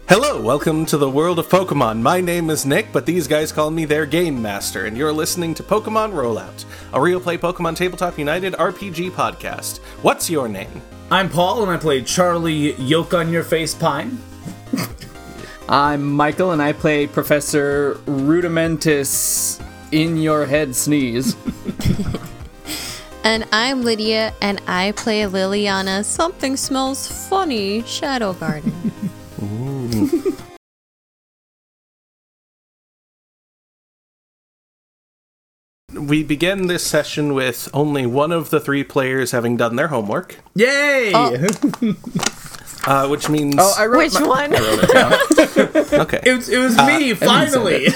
Hello, welcome to the world of Pokemon. My name is Nick, but these guys call me their Game Master, and you're listening to Pokemon Rollout, a real play Pokemon Tabletop United RPG podcast. What's your name? I'm Paul, and I play Charlie Yoke on Your Face Pine. I'm Michael, and I play Professor Rudimentus In Your Head Sneeze. And I'm Lydia, and I play Liliana Something Smells Funny Shadow Garden. We begin this session with only one of the three players having done their homework. Yay! Which means... Oh, I wrote Which one? I wrote it down. Okay. It was me, finally!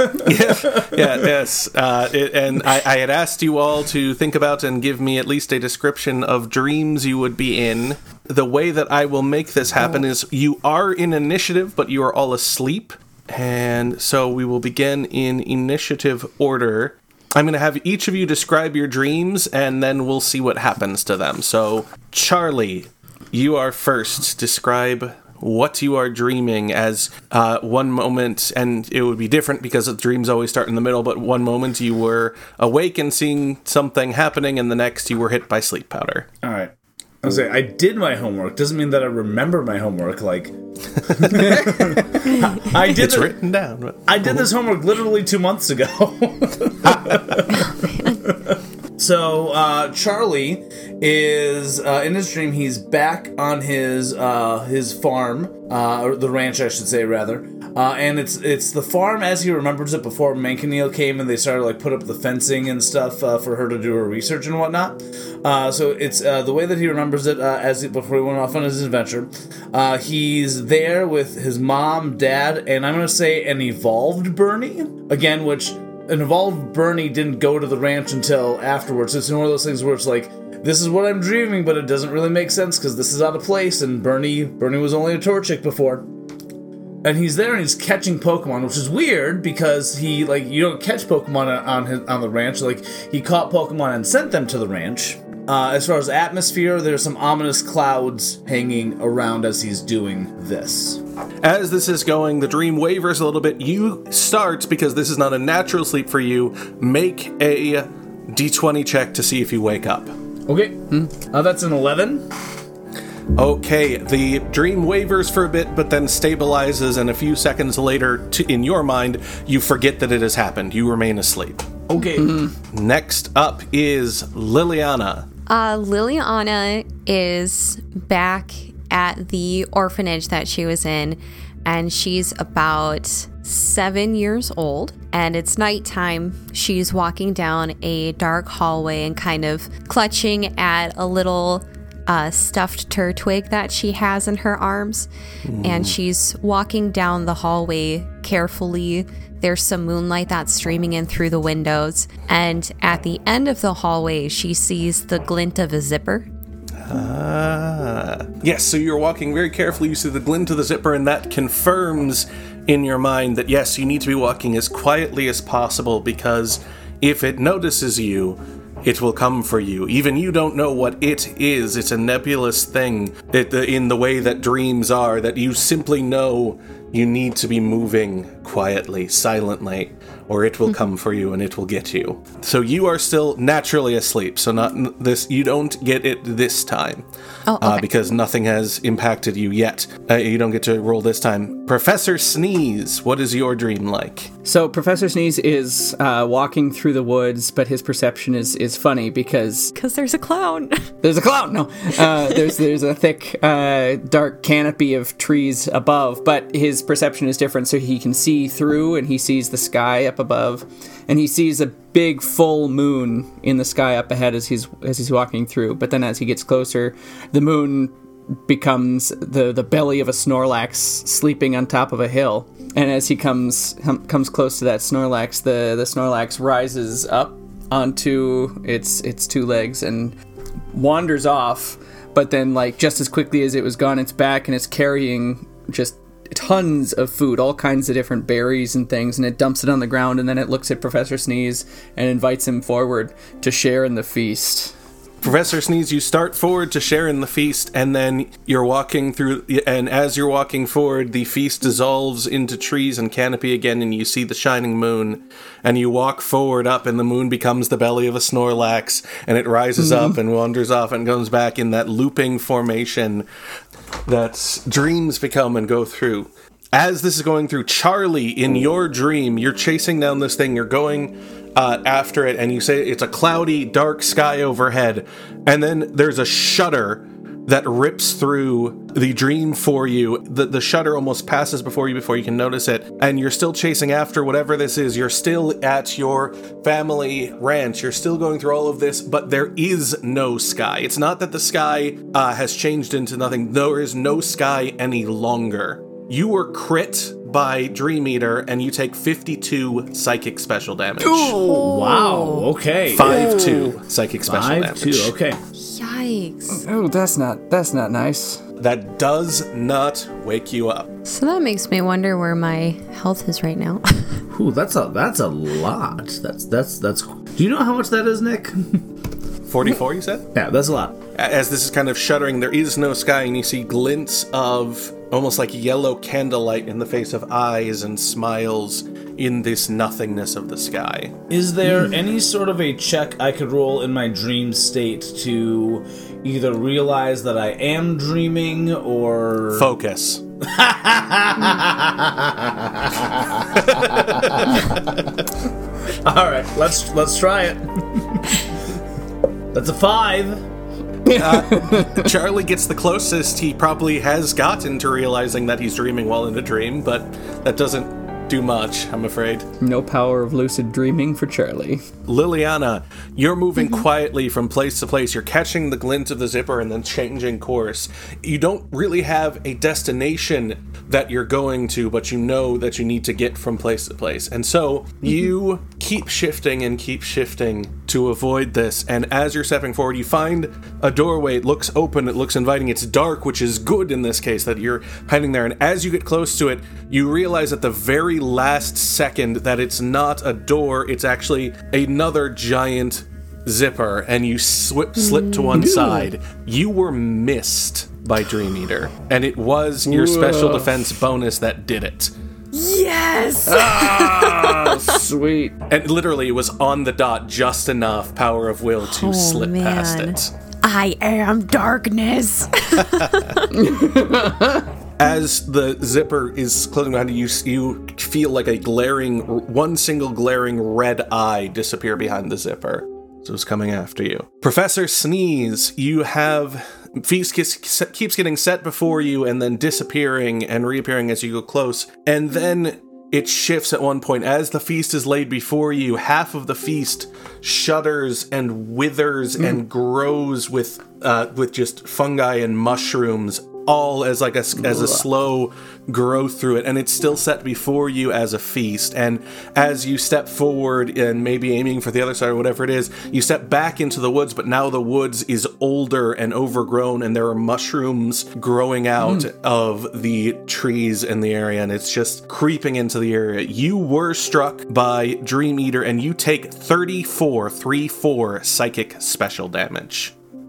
Yes. And I had asked you all to think about and give me at least a description of dreams you would be in. The way that I will make this happen is you are in initiative, but you are all asleep. And so we will begin in initiative order. I'm going to have each of you describe your dreams, and then we'll see what happens to them. So, Charlie, you are first. Describe what you are dreaming as one moment, and it would be different because the dreams always start in the middle, but one moment you were awake and seeing something happening, and the next you were hit by sleep powder. All right. I was saying, I did my homework. Doesn't mean that I remember my homework. Like, It's written down. But... I did this homework literally 2 months ago. So, Charlie is, in his dream, he's back on his farm, or the ranch, I should say, rather. And it's the farm as he remembers it before Mankaneel came and they started, put up the fencing and stuff, for her to do her research and whatnot. So it's, the way that he remembers it, before he went off on his adventure. He's there with his mom, dad, and I'm gonna say an evolved Bernie, again, which... An evolved Bernie didn't go to the ranch until afterwards. It's one of those things where it's like, this is what I'm dreaming, but it doesn't really make sense because this is out of place, and Bernie was only a Torchic before. And he's there and he's catching Pokemon, which is weird because he, you don't catch Pokemon on the ranch. He caught Pokemon and sent them to the ranch. As far as atmosphere, there's some ominous clouds hanging around as he's doing this. As this is going, the dream wavers a little bit. You start, because this is not a natural sleep for you, make a d20 check to see if you wake up. Okay, that's an 11. Okay, the dream wavers for a bit, but then stabilizes, and a few seconds later, in your mind, you forget that it has happened. You remain asleep. Okay. Next up is Liliana. Liliana is back at the orphanage that she was in, and she's about 7 years old, and it's nighttime. She's walking down a dark hallway and kind of clutching at a little stuffed Turtwig that she has in her arms, and she's walking down the hallway carefully. There's some moonlight that's streaming in through the windows, and at the end of the hallway she sees the glint of a zipper. Yes, so you're walking very carefully, you see the glint of the zipper, and that confirms in your mind that yes, you need to be walking as quietly as possible, because if it notices you, it will come for you. Even you don't know what it is. It's a nebulous thing in the way that dreams are, that you simply know you need to be moving quietly, silently, or it will come for you and it will get you. So you are still naturally asleep, so not this. You don't get it this time. Oh, okay. Because nothing has impacted you yet. You don't get to roll this time. Professor Sneeze, what is your dream like? So Professor Sneeze is walking through the woods, but his perception is funny because There's a clown. there's a clown. No, there's a thick, dark canopy of trees above, but his perception is different, so he can see through, and he sees the sky up above, and he sees a big full moon in the sky up ahead as he's walking through. But then as he gets closer, the moon becomes the belly of a Snorlax sleeping on top of a hill. And as he comes close to that Snorlax, the Snorlax rises up onto its two legs and wanders off. But then, just as quickly as it was gone, it's back and it's carrying just tons of food, all kinds of different berries and things, and it dumps it on the ground, and then it looks at Professor Sneeze and invites him forward to share in the feast. Professor Sneeze, you start forward to share in the feast, and then you're walking through, and as you're walking forward, the feast dissolves into trees and canopy again, and you see the shining moon, and you walk forward up, and the moon becomes the belly of a Snorlax, and it rises up and wanders off and comes back in that looping formation that dreams become and go through. As this is going through, Charlie, in your dream, you're chasing down this thing, you're going after it, and you say it's a cloudy, dark sky overhead, and then there's a shutter that rips through the dream for you. The shutter almost passes before you can notice it, and you're still chasing after whatever this is. You're still at your family ranch. You're still going through all of this, but there is no sky. It's not that the sky has changed into nothing. There is no sky any longer. You were crit by Dream Eater, and you take 52 psychic special damage. Ooh, wow, okay. 5-2 psychic special damage. 5-2, okay. Yikes. Oh, that's not nice. That does not wake you up. So that makes me wonder where my health is right now. Ooh, that's a lot. That's. Do you know how much that is, Nick? 44, you said? Yeah, that's a lot. As this is kind of shuddering, there is no sky, and you see glints of almost like yellow candlelight in the face of eyes and smiles in this nothingness of the sky. Is there any sort of a check I could roll in my dream state to either realize that I am dreaming or... Focus. All right, let's try it. That's a 5. Charlie gets the closest he probably has gotten to realizing that he's dreaming while in a dream, but that doesn't do much, I'm afraid. No power of lucid dreaming for Charlie. Liliana, you're moving quietly from place to place. You're catching the glint of the zipper and then changing course. You don't really have a destination that you're going to, but you know that you need to get from place to place. And so you keep shifting and keep shifting to avoid this. And as you're stepping forward, you find a doorway. It looks open. It looks inviting. It's dark, which is good in this case that you're hiding there. And as you get close to it, you realize at the very last second that it's not a door. It's actually another giant zipper. And you slip to one side. You were missed by Dream Eater, and it was your special defense bonus that did it. Yes! Oh, sweet. And literally, it was on the dot, just enough power of will to slip past it. I am darkness. As the zipper is closing behind you, you feel like one single glaring red eye disappear behind the zipper. So it's coming after you. Professor Sneeze, you have... Feast keeps getting set before you and then disappearing and reappearing as you go close. And then it shifts at one point. As the feast is laid before you, half of the feast shudders and withers and grows with just fungi and mushrooms, all as a slow growth through it, and it's still set before you as a feast. And as you step forward and maybe aiming for the other side or whatever it is, you step back into the woods, but now the woods is older and overgrown, and there are mushrooms growing out of the trees in the area, and it's just creeping into the area. You were struck by Dream Eater, and you take 34 psychic special damage.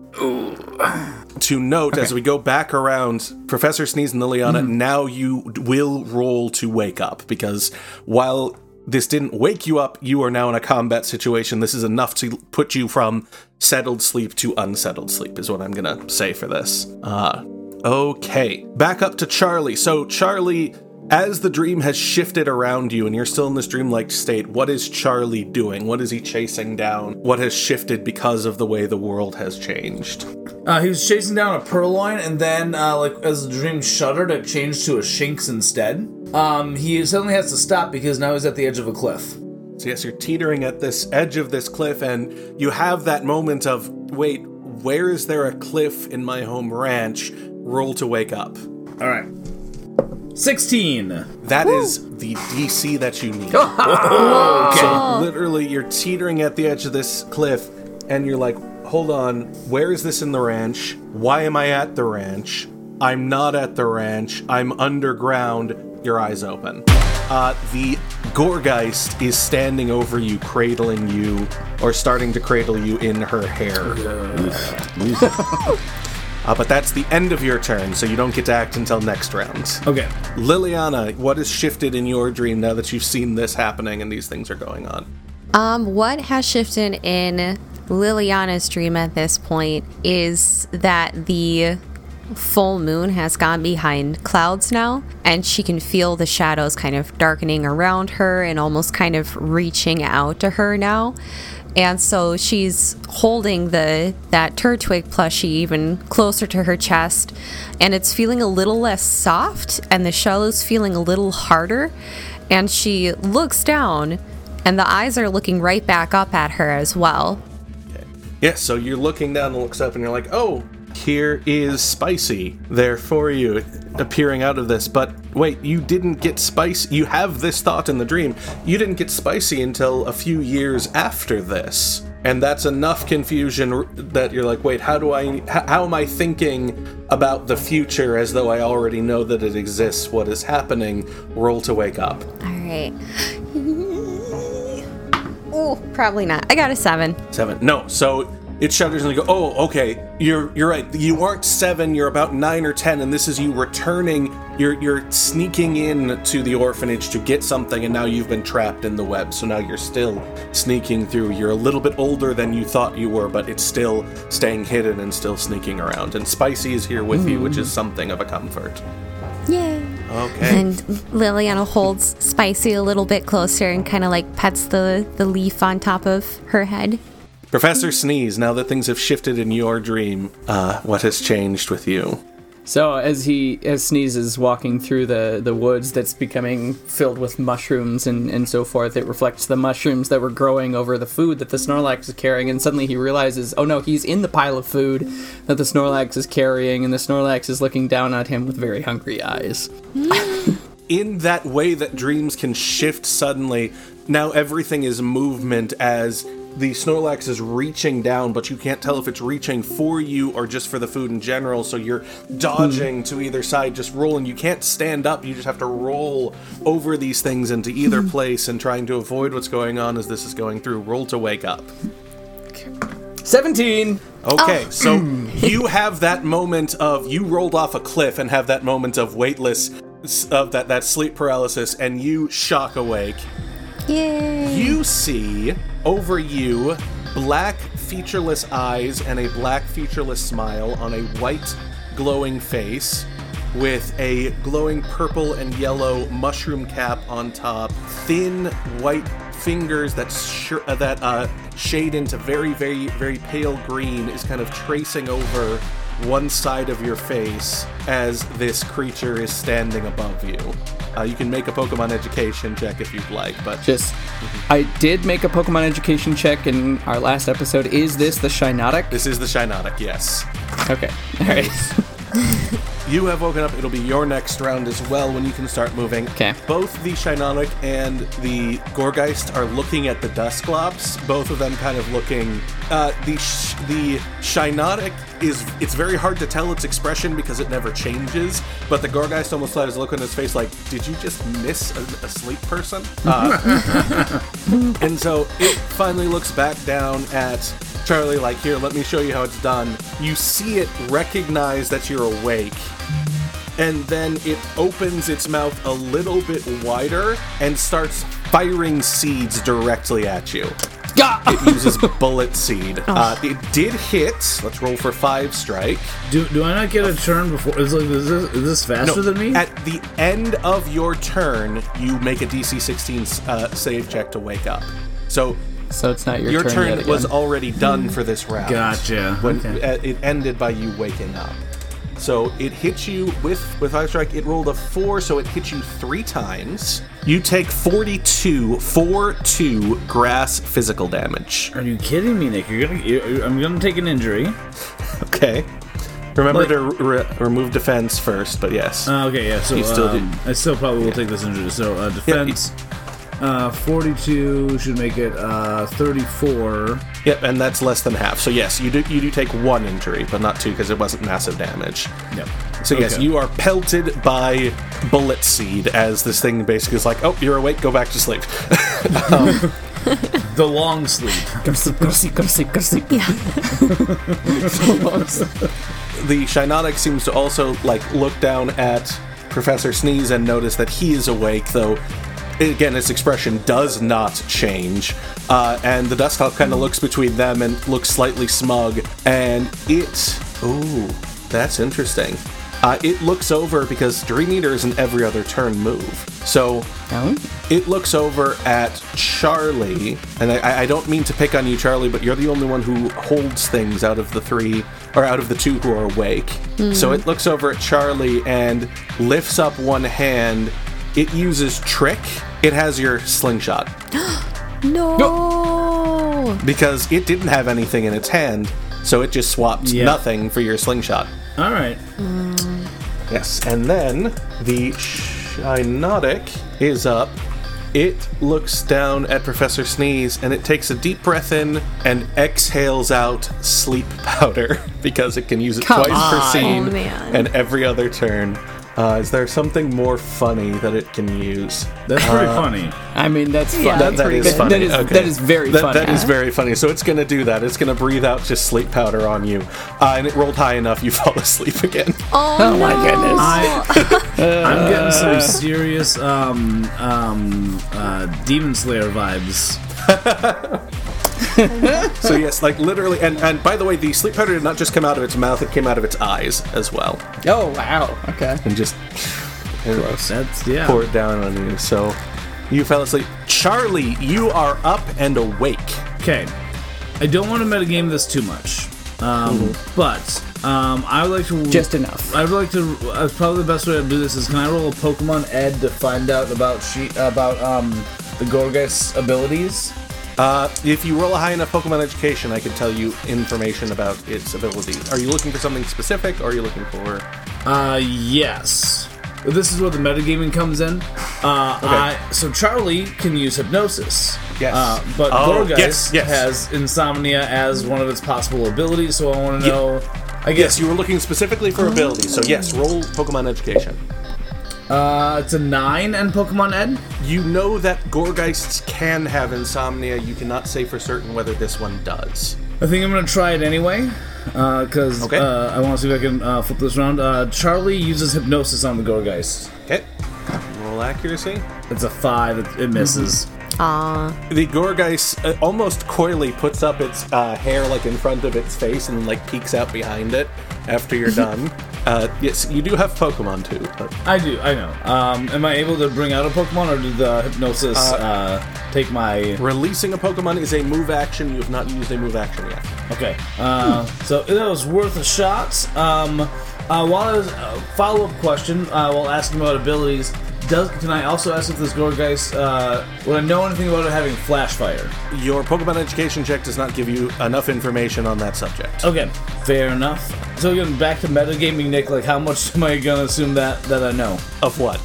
To note, as we go back around, Professor Sneeze and Liliana, now you will roll to wake up, because while this didn't wake you up, you are now in a combat situation. This is enough to put you from settled sleep to unsettled sleep, is what I'm gonna say for this. Okay. Back up to Charlie. So, Charlie, as the dream has shifted around you and you're still in this dreamlike state, what is Charlie doing? What is he chasing down? What has shifted because of the way the world has changed? He was chasing down a purloin, and then, as the dream shuddered, it changed to a Shinx instead. He suddenly has to stop because now he's at the edge of a cliff. So yes, you're teetering at this edge of this cliff, and you have that moment of, wait, where is there a cliff in my home ranch? Roll to wake up. All right. 16. That is the DC that you need. Okay. So literally, you're teetering at the edge of this cliff, and you're like, hold on, where is this in the ranch? Why am I at the ranch? I'm not at the ranch. I'm underground. Your eyes open. The Gorgeist is standing over you, cradling you, or starting to cradle you in her hair. But that's the end of your turn, so you don't get to act until next round. Okay. Liliana, what has shifted in your dream now that you've seen this happening and these things are going on? What has shifted in Liliana's dream at this point is that the full moon has gone behind clouds now, and she can feel the shadows kind of darkening around her and almost kind of reaching out to her now. And so she's holding that Turtwig plushie even closer to her chest, and it's feeling a little less soft, and the shell is feeling a little harder. And she looks down, and the eyes are looking right back up at her as well. Okay. Yeah, so you're looking down and looks up, and you're like, oh, here is Spicy there for you, appearing out of this. But wait, you didn't get Spicy. You have this thought in the dream. You didn't get Spicy until a few years after this. And that's enough confusion that you're like, wait, how am I thinking about the future as though I already know that it exists? What is happening? Roll to wake up. All right. Oh, probably not. I got a 7. 7. No, so it shudders and you go, oh, okay, you're right. You aren't 7, you're about 9 or 10, and this is you returning. You're sneaking in to the orphanage to get something, and now you've been trapped in the web. So now you're still sneaking through. You're a little bit older than you thought you were, but it's still staying hidden and still sneaking around. And Spicy is here with you, which is something of a comfort. Yay. Okay. And Liliana holds Spicy a little bit closer and kind of like pets the leaf on top of her head. Professor Sneeze, now that things have shifted in your dream, what has changed with you? So as Sneeze is walking through the woods that's becoming filled with mushrooms and so forth, it reflects the mushrooms that were growing over the food that the Snorlax is carrying, and suddenly he realizes, oh no, he's in the pile of food that the Snorlax is carrying, and the Snorlax is looking down at him with very hungry eyes. In that way that dreams can shift suddenly, now everything is movement as the Snorlax is reaching down, but you can't tell if it's reaching for you or just for the food in general, so you're dodging to either side, just rolling. You can't stand up, you just have to roll over these things into either place and trying to avoid what's going on as this is going through. Roll to wake up. 17! Okay, so you have that moment of, you rolled off a cliff and have that moment of weightless, of that sleep paralysis, and you shock awake. Yay! You see over you black featureless eyes and a black featureless smile on a white glowing face with a glowing purple and yellow mushroom cap on top, thin white fingers that shade into very, very, very pale green is kind of tracing over one side of your face as this creature is standing above you. You can make a Pokemon education check if you'd like, but... I did make a Pokemon education check in our last episode. Is this the Shiinotic? This is the Shiinotic, yes. Okay, alright. You have woken up. It'll be your next round as well when you can start moving. Okay. Both the Shiinotic and the Gorgeist are looking at the Dusclops. Both of them kind of looking... The Shiinotic it's very hard to tell its expression because it never changes, but the Gorgeist almost has a look on his face like, did you just miss a sleep person? And so it finally looks back down at Charlie like, here, let me show you how it's done. You see it recognize that you're awake, and then it opens its mouth a little bit wider and starts firing seeds directly at you. It uses Bullet Seed. It did hit. Let's roll for 5 strike. Do I not get a turn before? Is this faster than me? At the end of your turn, you make a DC 16 save check to wake up. So it's not your turn turn yet was again. already done for this round. Gotcha. When it ended by you waking up. So it hit you with 5 strike. It rolled a 4, so it hit you 3 times. You take 42 grass physical damage. Are you kidding me, Nick? I'm gonna take an injury. Okay. Remember to remove defense first, but yes. Okay, yeah. So you still do. I still probably will take this injury. So defense. 42 should make it 34. Yep, and that's less than half. So yes, you do take 1 injury, but not 2 because it wasn't massive damage. Yep. So yes, Okay. you are pelted by bullet seed as this thing basically is like, oh, you're awake, go back to sleep. The long sleep. Go to sleep, go to sleep, go to sleep, go to sleep. The Shinotic seems to also look down at Professor Sneeze and notice that he is awake, though again its expression does not change. And the Duskhawk kind of looks between them and looks slightly smug, and ooh, that's interesting. It looks over because Dream Eater is an every other turn move. So it looks over at Charlie, and I don't mean to pick on you, Charlie, but you're the only one who holds things out of the 3, or out of the 2 who are awake. So it looks over at Charlie and lifts up one hand. It uses Trick. It has your slingshot. No! Because it didn't have anything in its hand, so it just swapped nothing for your slingshot. All right. Yes, and then the Shinotic is up. It looks down at Professor Sneeze, and it takes a deep breath in and exhales out sleep powder because it can use it twice per scene Oh, man. and every other turn. Is there something more funny that it can use? That's pretty funny. I mean, that's fun. Yeah, That is funny. That is very funny. That is very funny. So it's going to do that. It's going to breathe out just sleep powder on you. And it rolled high enough, you fall asleep again. Oh, Oh my no. goodness. I'm getting some serious Demon Slayer vibes. So yes, literally, and by the way, the sleep powder did not just come out of its mouth, it came out of its eyes as well. Oh, wow. Okay. And just That's pour it down on you. So you fell asleep. Charlie, you are up and awake. Okay. I don't want to metagame this too much, but I would like to Just enough. I would like to. Probably the best way to do this is, can I roll a Pokemon Ed to find out about the Gorgeist's abilities? If you roll a high enough Pokemon education, I can tell you information about its abilities. Are you looking for something specific, or are you looking for... Yes. This is where the metagaming comes in. So Charlie can use hypnosis. Yes. But Gorgeist yes. has insomnia as one of its possible abilities, so I want to know... I guess Yes, you were looking specifically for abilities, so yes, roll Pokemon education. it's a 9 and Pokemon Ed? You know that Gorgeists can have insomnia. You cannot say for certain whether this one does. I think I'm going to try it anyway, because Okay. I want to see if I can flip this around. Charlie uses hypnosis on the Gorgeist. Okay. Roll accuracy. It's a 5, it misses. The Gorgeist almost coyly puts up its hair in front of its face and peeks out behind it after you're done. Yes, you do have Pokemon too. But I do, I know. Am I able to bring out a Pokemon, or did the hypnosis take my... releasing a Pokemon is a move action. You have not used a move action yet. Okay, so that was worth a shot. Follow-up question, while asking about abilities, can I also ask if this Gorgeist, would I know anything about it having Flash Fire? Your Pokemon education check does not give you enough information on that subject. Okay, fair enough. So again, back to metagaming, Nick, how much am I gonna assume that I know? Of what?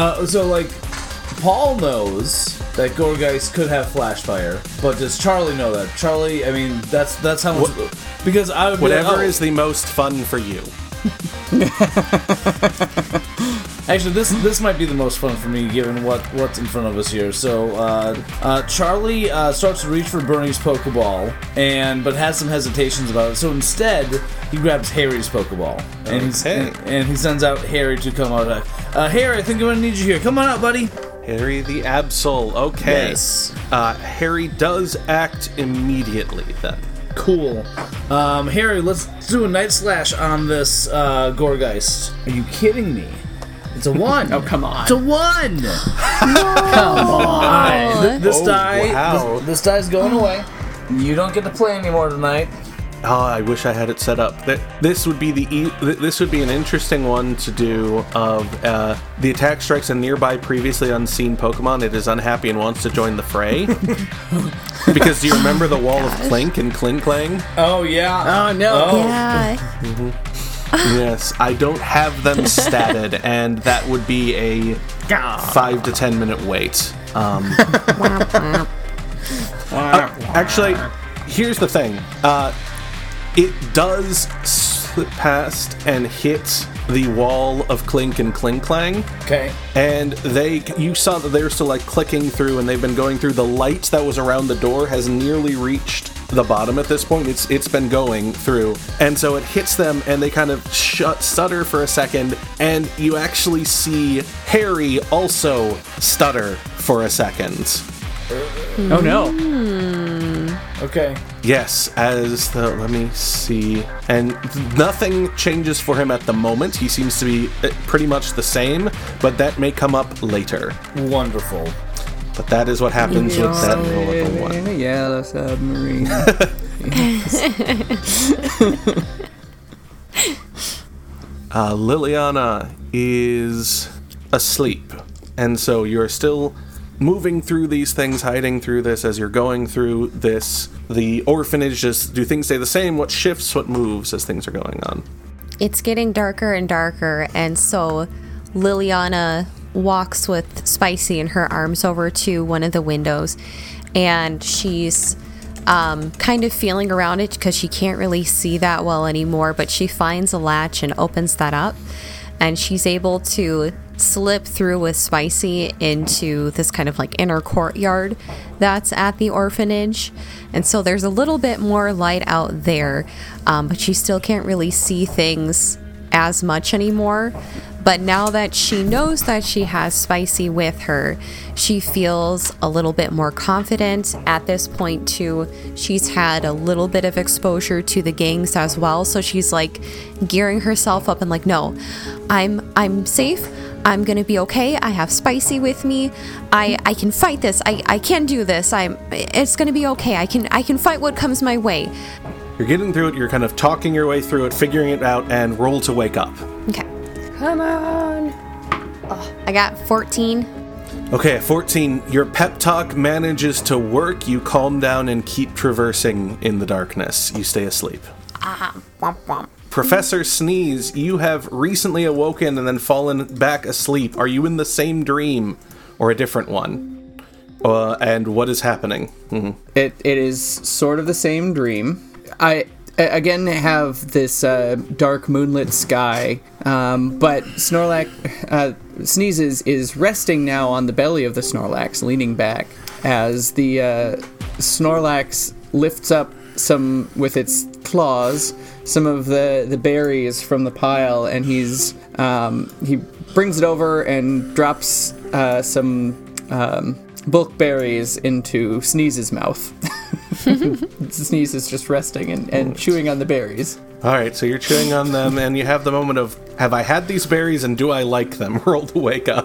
Paul knows that Gorgeist could have Flash Fire, but does Charlie know that? Charlie, I mean, that's how much... Because I would be Whatever is the most fun for you. Actually, this might be the most fun for me, given what's in front of us here. So, Charlie starts to reach for Bernie's Pokeball, but has some hesitations about it. So instead, he grabs Harry's Pokeball, and he sends out Harry to come out. Harry, I think I'm gonna need you here. Come on out, buddy. Harry the Absol. Okay. Yes. Harry does act immediately then. Cool. Harry, let's do a Night Slash on this Gorgeist. Are you kidding me? It's a 1. Oh, come on. It's a 1. Come on. This Oh, die. wow. This die's going away. You don't get to play anymore tonight. Oh, I wish I had it set up. This would be this would be an interesting one to do. Of the attack strikes a nearby previously unseen Pokemon. It is unhappy and wants to join the fray. Because do you remember the wall of Clink and Klinklang? Oh yeah. Oh, no. Yeah. Yes, I don't have them statted, and that would be a 5 to 10 minute wait. Actually, here's the thing. It does slip past and hit the wall of Clink and Clink Clang. Okay. And you saw that they were still like clicking through, and they've been going through. The light that was around the door has nearly reached the bottom at this point. It's been going through, and so it hits them, and they kind of stutter for a second, and you actually see Harry also stutter for a second. Oh no. Okay. Yes, let me see. And nothing changes for him at the moment. He seems to be pretty much the same, but that may come up later. Wonderful. But that is what happens with that roll of a 1. In a yellow submarine. Liliana is asleep, and so you're still moving through these things, hiding through this as you're going through this. The orphanage, do things stay the same? What shifts, what moves as things are going on? It's getting darker and darker, and so Liliana walks with Spicy in her arms over to one of the windows, and she's kind of feeling around it because she can't really see that well anymore, but she finds a latch and opens that up, and she's able to slip through with Spicy into this kind of like inner courtyard that's at the orphanage. And so there's a little bit more light out there, but she still can't really see things as much anymore. But now that she knows that she has Spicy with her, she feels a little bit more confident. At this point too, she's had a little bit of exposure to the gangs as well, so she's like gearing herself up and like, no, I'm safe, I'm gonna be okay, I have Spicy with me, I can fight this, I can do this, it's gonna be okay, I can fight what comes my way. You're getting through it, you're kind of talking your way through it, figuring it out, and roll to wake up. Okay. Come on. Oh, I got 14. Okay, at 14, your pep talk manages to work. You calm down and keep traversing in the darkness. You stay asleep. Womp womp. Professor Sneeze, you have recently awoken and then fallen back asleep. Are you in the same dream or a different one? And what is happening? Mm-hmm. It is sort of the same dream. I again have this dark moonlit sky, but Sneezes is resting now on the belly of the Snorlax, leaning back as the Snorlax lifts up with its claws some of the berries from the pile, and he brings it over and drops some bulk berries into Sneeze's mouth. Sneeze is just resting and chewing on the berries. Alright, so you're chewing on them, and you have the moment of, have I had these berries and do I like them? Roll to wake up.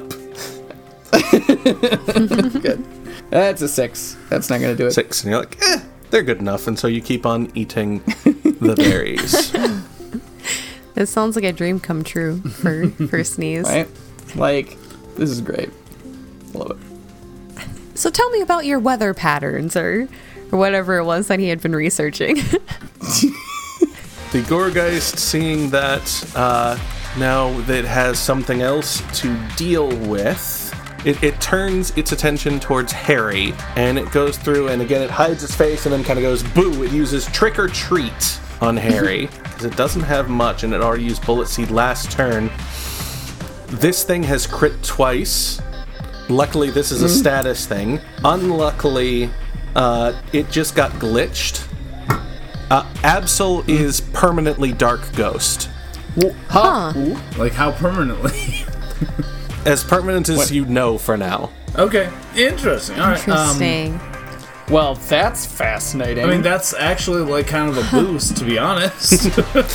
Good. That's a 6. That's not going to do it. 6, and you're like, they're good enough, and so you keep on eating the berries. This sounds like a dream come true for Sneeze. Right? Like, this is great. Love it. So tell me about your weather patterns, or whatever it was that he had been researching. The Gorgeist, seeing that now that it has something else to deal with, it turns its attention towards Harry, and it goes through, and again it hides its face and then kind of goes boo. It uses Trick or Treat on Harry, because it doesn't have much, and it already used Bullet Seed last turn. This thing has crit twice. Luckily, this is a status thing. Unluckily, it just got glitched. Absol is permanently Dark Ghost. Huh. Like how permanently? As permanent as you know for now. Okay, interesting. All right. Interesting. Well, that's fascinating. I mean, that's actually like kind of a boost, to be honest.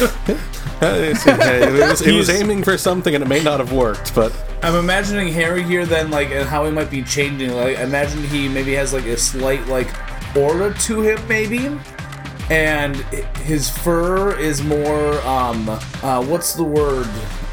It was aiming for something and it may not have worked, but I'm imagining Harry here then, like, and how he might be changing. Like, imagine he maybe has like a slight like aura to him, maybe, and his fur is more what's the word?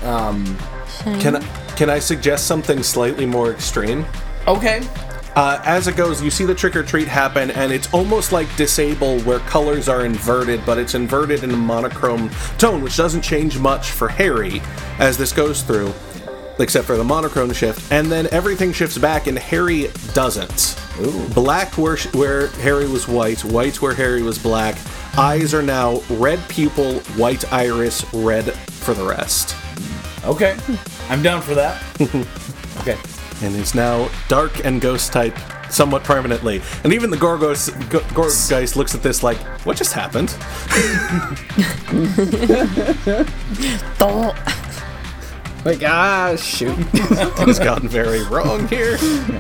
Can I suggest something slightly more extreme? Okay. As it goes, you see the Trick or Treat happen, and it's almost like Disable, where colors are inverted, but it's inverted in a monochrome tone, which doesn't change much for Harry as this goes through. except for the monochrome shift, and then everything shifts back, and Harry doesn't. Ooh. Black where Harry was white where Harry was black. Eyes are now red pupil, white iris, red for the rest. Okay. I'm down for that. Okay. And is now dark and ghost type somewhat permanently. And even the Gorgeist looks at this like, what just happened? Like, shoot. Things gotten very wrong here.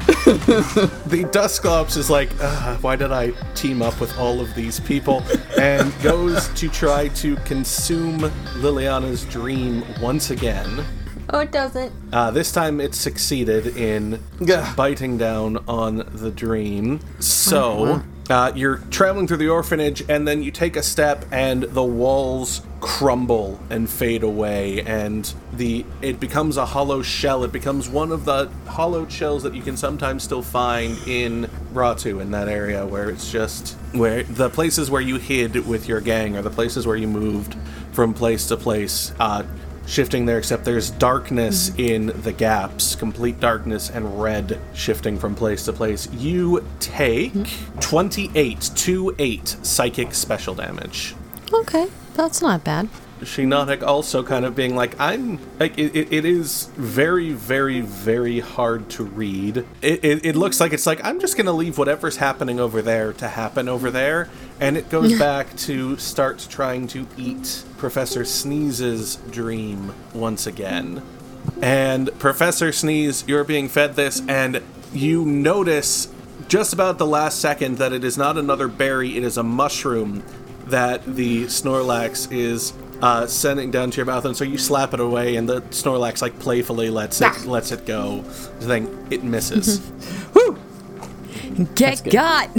The Dusclops is like, why did I team up with all of these people? And goes to try to consume Liliana's dream once again. Oh, it doesn't. This time it succeeded in biting down on the dream. So, you're traveling through the orphanage, and then you take a step, and the walls crumble and fade away, and it becomes a hollow shell. It becomes one of the hollowed shells that you can sometimes still find in Ratu, in that area where it's just where the places where you hid with your gang, or the places where you moved from place to place. Shifting there, except there's darkness in the gaps, complete darkness, and red shifting from place to place. You take 28 psychic special damage. Okay, that's not bad. Shinotic also kind of being like, it is very, very, very hard to read. It looks like it's like, I'm just going to leave whatever's happening over there to happen over there. And it goes back to start trying to eat Professor Sneeze's dream once again. And Professor Sneeze, you're being fed this, and you notice just about the last second that it is not another berry, it is a mushroom that the Snorlax is sending down to your mouth, and so you slap it away, and the Snorlax like playfully lets it go. The thing, it misses. Woo! Get got.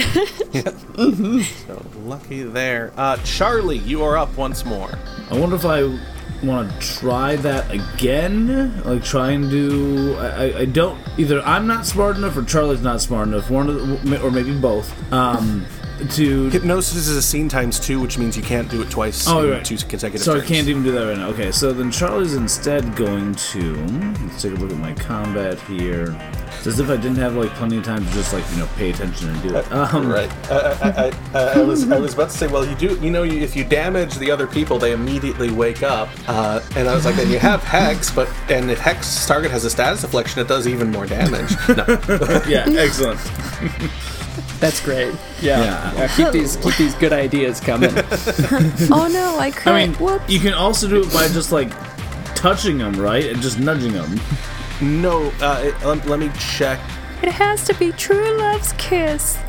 So lucky there. Charlie, you are up once more. I wonder if I want to try that again. Like try and do. I don't. Either I'm not smart enough or Charlie's not smart enough. One of the, or maybe both. To hypnosis is a scene times 2, which means you can't do it twice in 2 consecutive so turns. I can't even do that right now. Okay, so then Charlie's instead going to let's take a look at my combat here. It's as if I didn't have like plenty of time to just pay attention and do it. Right. I was about to say, well, if you damage the other people, they immediately wake up. And I was like, then you have Hex, and if Hex's target has a status deflection, it does even more damage. No. Yeah, excellent. That's great. Yeah. Keep these good ideas coming. Oh no, I crit. I mean, Whoops. you can also do it by just touching them, right, and just nudging them. No, let me check. It has to be True Love's Kiss.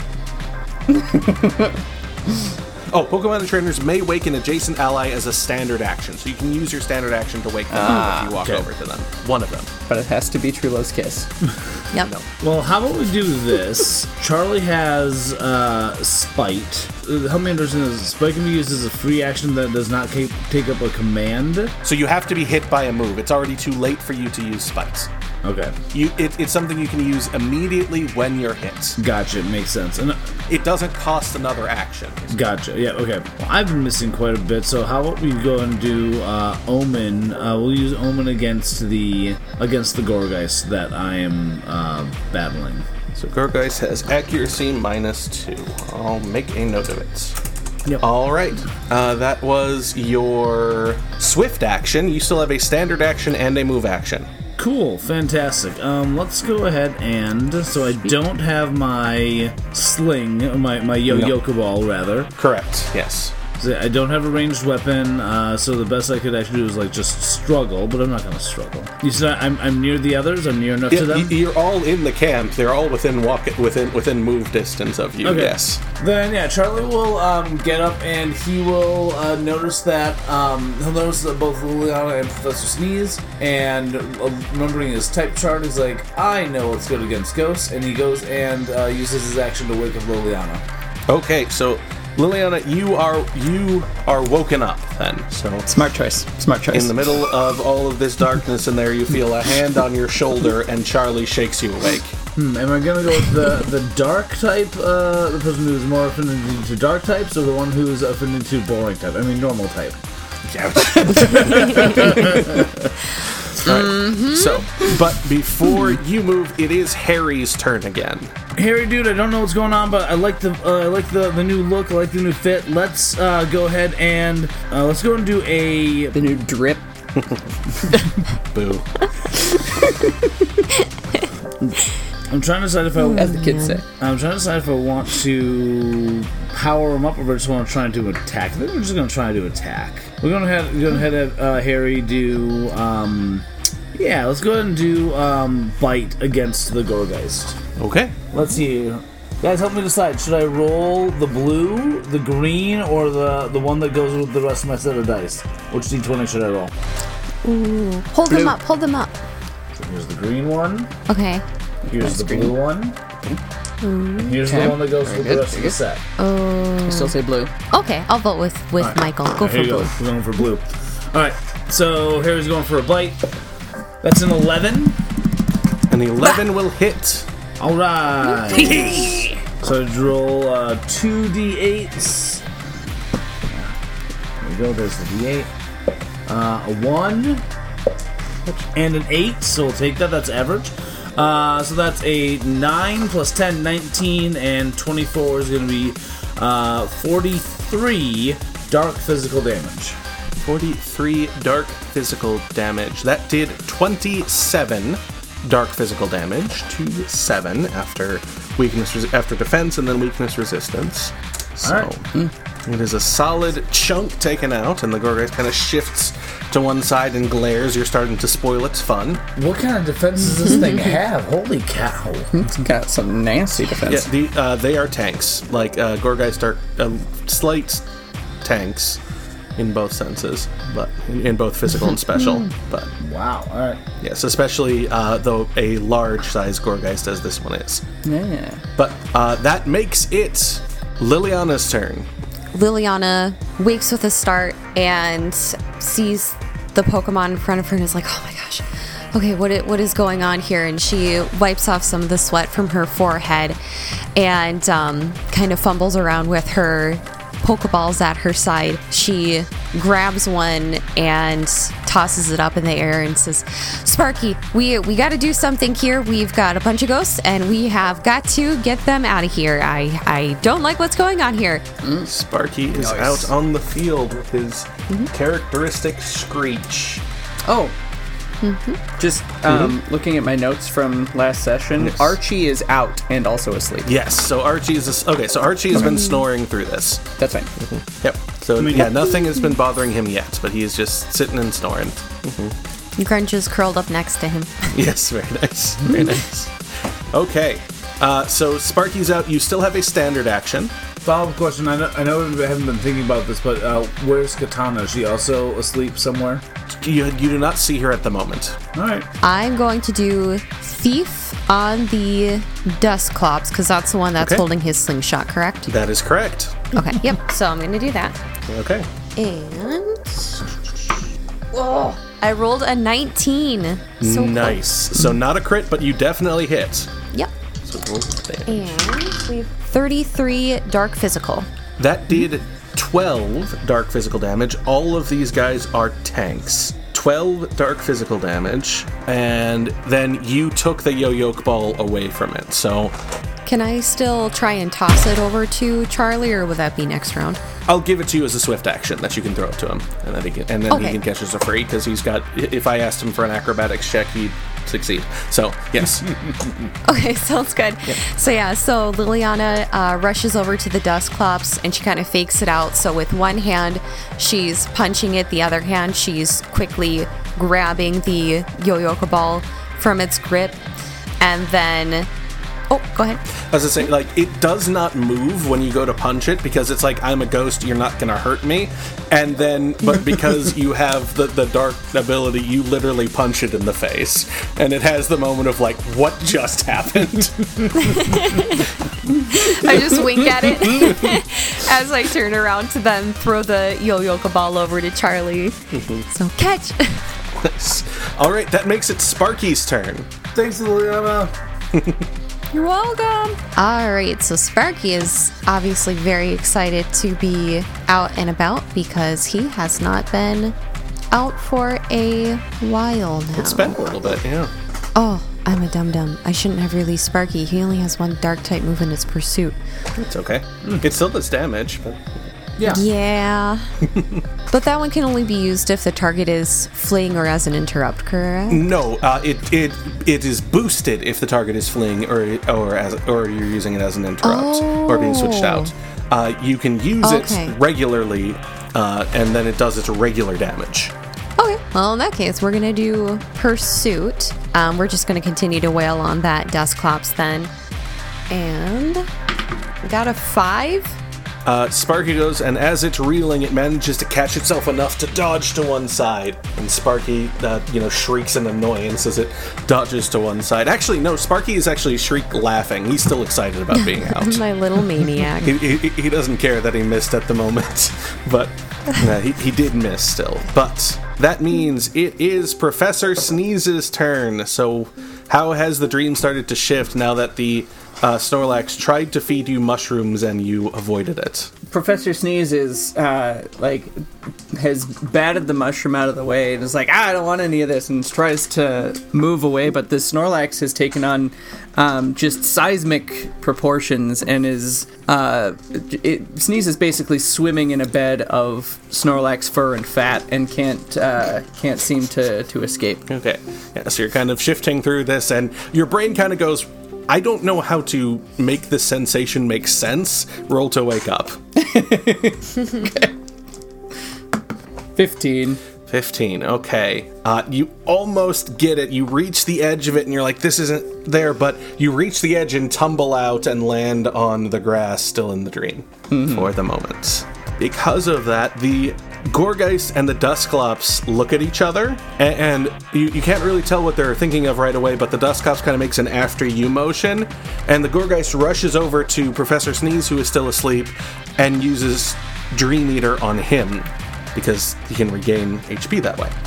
Oh, Pokemon trainers may wake an adjacent ally as a standard action, so you can use your standard action to wake them up if you walk over to them. One of them. But it has to be True Love's Kiss. Yep. No. Well, how about we do this? Charlie has Spite. Help me understand this. Spite can be used as a free action that does not take up a command. So you have to be hit by a move. It's already too late for you to use Spites. Okay. It's something you can use immediately when you're hit. Gotcha. Makes sense. And it doesn't cost another action. Gotcha. Yeah, okay. Well, I've been missing quite a bit, so how about we go and do Omen? We'll use Omen against the Gorgeist that I am battling. So Gorgeist has accuracy -2. I'll make a note of it. Yep. All right. That was your swift action. You still have a standard action and a move action. Cool, fantastic. Let's go ahead and so I don't have my sling, my Yoka ball rather. Correct. Yes. So I don't have a ranged weapon, so the best I could actually do is just struggle, but I'm not going to struggle. You said I'm near the others. I'm near enough to them. You're all in the camp. They're all within within move distance of you. Okay. Yes. Then Charlie will get up and he will notice that he'll notice that both Liliana and Professor Sneeze, and remembering his type chart, he's like, I know what's good against ghosts, and he goes and uses his action to wake up Liliana. Okay, so Liliana, you are woken up then. So Smart choice. in the middle of all of this darkness in there, you feel a hand on your shoulder, and Charlie shakes you awake. Am I gonna go with the dark type, the person who's more affinity to dark types, or the one who's affinity to boring type? I mean normal type. Yeah. All right. So, but before you move, it is Harry's turn again. Harry, dude, I don't know what's going on, but I like the new look. I like the new fit. Let's go ahead and let's go and do The new drip. Boo. I'm trying to decide if I, As the kids say. I'm trying to decide if I want to power him up or if I just want to try and do attack. I think we're just going to try and do attack. We're going to have Harry do, yeah, let's go ahead and do bite against the Gorgeist. Okay. Let's see. Guys, help me decide. Should I roll the blue, the green, or the one that goes with the rest of my set of dice? Which d20 should I roll? Ooh. Hold them up. Hold them up. So here's the green one. Okay. Here's the blue one. And here's the one that goes with the rest of the set. I still say blue. Okay, I'll vote with Michael. Go for Here you blue. go. We're going for blue. All right. So Harry's going for a bite. That's an 11. An 11 will hit. All right. So I roll 2d8s. There we go. There's the d8. A 1 and an 8. So we'll take that. That's average. So that's a 9 plus 10, 19, and 24 is going to be 43 dark physical damage. 43 dark physical damage. That did 27 dark physical damage to 7 after after defense and then weakness resistance. So Alright. It is a solid chunk taken out, and the Gorgeist kind of shifts to one side and glares. You're starting to spoil its fun. What kind of defense does this thing have? Holy cow. It's got some nasty defense. Yeah, they are tanks. Like Gorgeist are slight tanks in both senses, but in both physical and special. But Wow. Alright. yes, especially though a large size Gorgeist as this one is. Yeah. But that makes it Liliana's turn. Liliana wakes with a start and sees the Pokemon in front of her and is like, oh my gosh, okay, what is going on here? And she wipes off some of the sweat from her forehead and kind of fumbles around with her Pokeballs at her side. She grabs one and tosses it up in the air and says, Sparky, we got to do something here. We've got a bunch of ghosts and we have got to get them out of here. I don't like what's going on here. Sparky is out on the field with his characteristic screech. Oh. Just looking at my notes from last session, Yes. Archie is out and also asleep. Yes, so Archie is so Archie has been snoring through this. That's fine. Yep. So nothing has been bothering him yet, but he is just sitting and snoring. Grunge is curled up next to him. Yes, very nice. Very nice. Okay. So Sparky's out. You still have a standard action. Follow-up question. I know I haven't been thinking about this, but where's Katana? Is she also asleep somewhere? You do not see her at the moment. All right. I'm going to do Thief on the Dusclops because that's the one that's Okay. holding his slingshot, correct? That is correct. Okay, yep. So I'm going to do that. Okay. And I rolled a 19. So Nice. So not a crit, but you definitely hit. close. Yep. So roll the damage. And we've 33 dark physical. That did 12 dark physical damage. All of these guys are tanks. 12 dark physical damage, and then you took the yo-yoke ball away from it. So Can I still try and toss it over to Charlie, or would that be next round? I'll give it to you as a swift action that you can throw it to him, and then he Okay. can catch it for free because he's got. If I asked him for an acrobatics check, he'd succeed. So yes. Okay, sounds good. So Liliana rushes over to the Dusclops and she kind of fakes it out. So with one hand, she's punching it. The other hand, she's quickly grabbing the Yo-Yoka ball from its grip. And then... Oh, go ahead. As I say, like, it does not move when you go to punch it because it's like, I'm a ghost, you're not gonna hurt me. And then, but because you have the dark ability, you literally punch it in the face. And it has the moment of like, what just happened? I just wink at it as I turn around to then throw the Yo-Yoka ball over to Charlie. So catch. All right, that makes it Sparky's turn. Thanks, Liliana. You're welcome. All right, so Sparky is obviously very excited to be out and about because he has not been out for a while now. It's been a little bit, yeah. Oh, I'm a dum-dum. I shouldn't have released Sparky. He only has one dark-type move in his pursuit. It's okay. It still does damage, but... Yeah. But that one can only be used if the target is fleeing or as an interrupt, correct? No, it is boosted if the target is fleeing or you're using it as an interrupt or being switched out. You can use it regularly, and then it does its regular damage. Okay, well, in that case, we're going to do Pursuit. We're just going to continue to wail on that Dusclops then. And we got a 5. Sparky goes, and as it's reeling, it manages to catch itself enough to dodge to one side. And Sparky, shrieks in annoyance as it dodges to one side. Actually, no, Sparky is actually shriek laughing. He's still excited about being out. My little maniac. He doesn't care that he missed at the moment, but he did miss still. But that means it is Professor Sneeze's turn. So how has the dream started to shift now that the Snorlax tried to feed you mushrooms and you avoided it? Professor Sneeze is has batted the mushroom out of the way and is like, I don't want any of this, and tries to move away, but the Snorlax has taken on just seismic proportions and is Sneeze is basically swimming in a bed of Snorlax fur and fat and can't seem to escape. Okay, yeah, so you're kind of shifting through this, and your brain kind of goes, I don't know how to make this sensation make sense. Roll to wake up. Okay. 15, okay. You almost get it. You reach the edge of it, and you're like, this isn't there, but you reach the edge and tumble out and land on the grass, still in the dream, for the moment. Because of that, the Gourgeist and the Dusclops look at each other, and you can't really tell what they're thinking of right away, but the Dusclops kind of makes an after you motion, and the Gourgeist rushes over to Professor Sneeze, who is still asleep, and uses Dream Eater on him, because he can regain HP that way.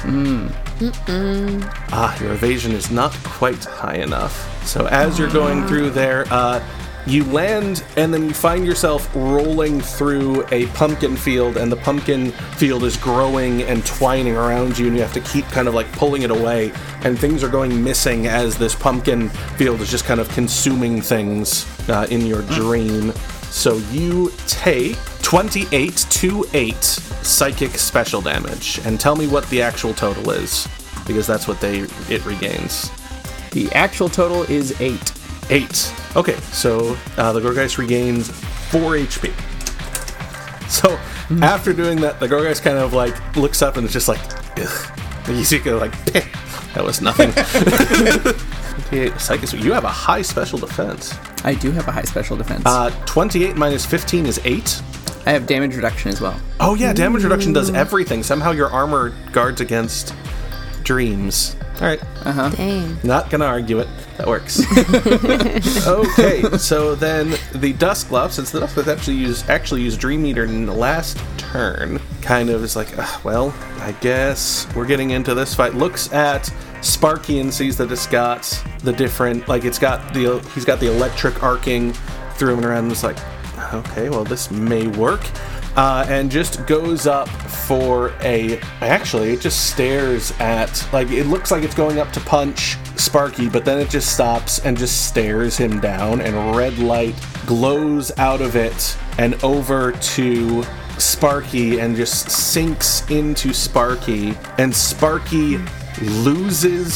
Your evasion is not quite high enough. So as you're going through there, you land, and then you find yourself rolling through a pumpkin field, and the pumpkin field is growing and twining around you, and you have to keep kind of like pulling it away, and things are going missing as this pumpkin field is just kind of consuming things in your dream. So you take 28 to 8 psychic special damage, and tell me what the actual total is, because that's what it regains. The actual total is 8. 8. Okay, so the Gourgeist regains 4 HP. So after doing that, the Gourgeist kind of like looks up and is just like, ugh. And you see it go like, that was nothing. 28 psychic. You have a high special defense. I do have a high special defense. 28 minus 15 is 8. I have damage reduction as well. Oh yeah, damage reduction does everything. Somehow your armor guards against dreams. All right. Dang. Not gonna argue it. That works. Okay, so then the Dusclops, since the Dusclops actually used Dream Eater in the last turn, kind of is like, well, I guess we're getting into this fight. Looks at Sparky and sees that it's got the different, like he's got the electric arcing through and around, and it's like, okay, well this may work. And just goes up for it just stares at, like, it looks like it's going up to punch Sparky, but then it just stops and just stares him down, and red light glows out of it and over to Sparky and just sinks into Sparky, and Sparky loses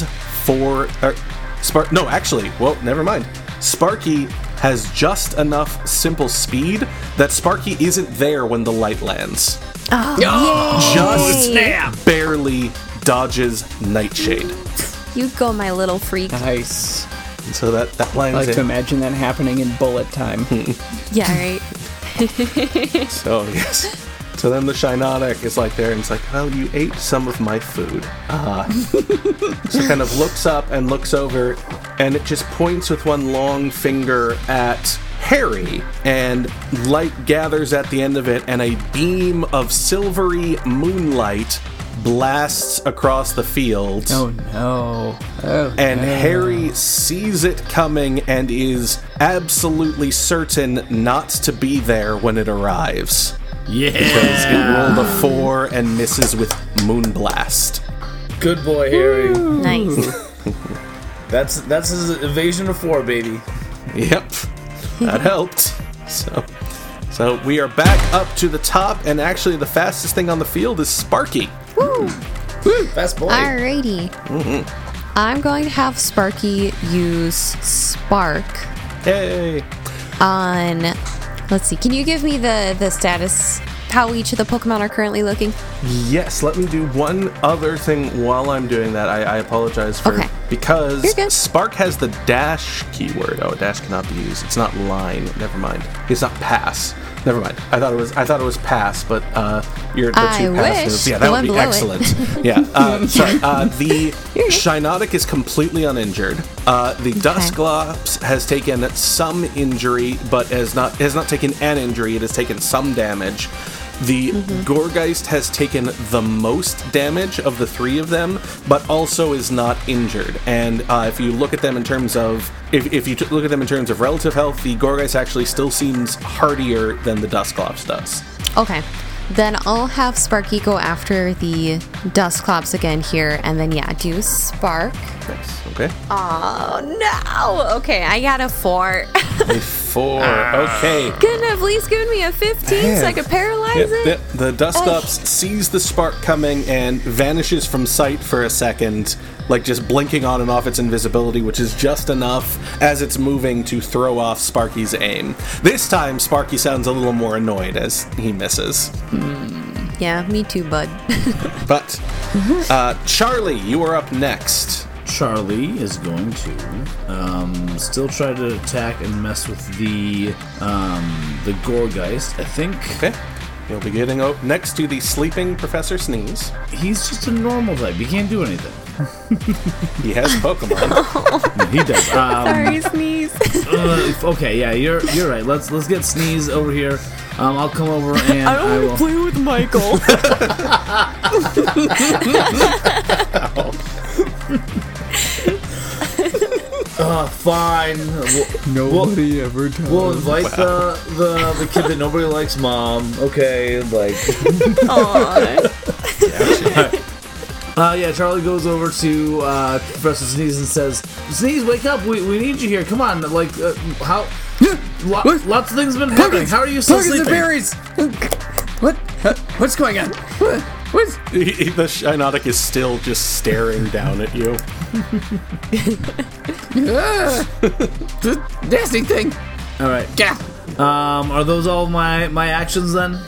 never mind. Sparky has just enough simple speed that Sparky isn't there when the light lands. Just barely dodges Nightshade. You go, my little freak. Nice. And so that lands I like to imagine that happening in bullet time. Yeah, right. So, yes. So then the Shiinotic is like there, and it's like, well, you ate some of my food. So it kind of looks up and looks over, and it just points with one long finger at Harry, and light gathers at the end of it, and a beam of silvery moonlight blasts across the field. Oh no. And Harry sees it coming and is absolutely certain not to be there when it arrives. Yeah. Because it rolled a 4 and misses with Moonblast. Good boy, Harry. Nice. That's his evasion of 4, baby. Yep, that helped. So we are back up to the top, and actually the fastest thing on the field is Sparky. Woo! Fast boy. Alrighty. I'm going to have Sparky use Spark Hey. on... Let's see. Can you give me the status, how each of the Pokemon are currently looking? Yes, let me do one other thing while I'm doing that. I apologize for... Okay. Because You're good. Spark has the dash keyword. Oh, dash cannot be used. It's not line. Never mind. It's not pass. Never mind. I thought it was pass, but the I two pass wish. moves. Yeah, The that one would be below it. excellent. Yeah. Sorry. The Shiinotic is completely uninjured. The Dusclops has taken some injury, but has not taken an injury. It has taken some damage. The Gourgeist has taken the most damage of the three of them, but also is not injured. And if you look at them in terms of look at them in terms of relative health, the Gourgeist actually still seems hardier than the Dusclops does. Okay. Then I'll have Sparky go after the Dusclops again here, and then do Spark. Nice. Okay. Oh no! Okay, I got a 4. A 4. Okay. Couldn't have at least given me a 15 so I could paralyze it? Yep. The Dusclops sees the spark coming and vanishes from sight for a second, like just blinking on and off its invisibility, which is just enough as it's moving to throw off Sparky's aim. This time, Sparky sounds a little more annoyed as he misses. Yeah, me too, bud. But Charlie, you are up next. Charlie is going to still try to attack and mess with the Gourgeist, I think. Okay. You'll be getting next to the sleeping Professor Sneeze. He's just a normal type. He can't do anything. He has Pokemon. He does. Sorry, Sneeze. Okay, yeah, you're right. Let's get Sneeze over here. I'll come over and I will play with Michael. fine. Nobody ever does. We'll invite the kid that nobody likes, Mom. Okay, like. Aww. Charlie goes over to Professor Sneeze and says, "Sneeze, wake up! We need you here. Come on! Like, how? Lots of things have been happening. How are you still sleeping?" The berries. What? What's going on? What? The Shiinotic is still just staring down at you. The nasty thing. All right. Yeah. Are those all my actions then?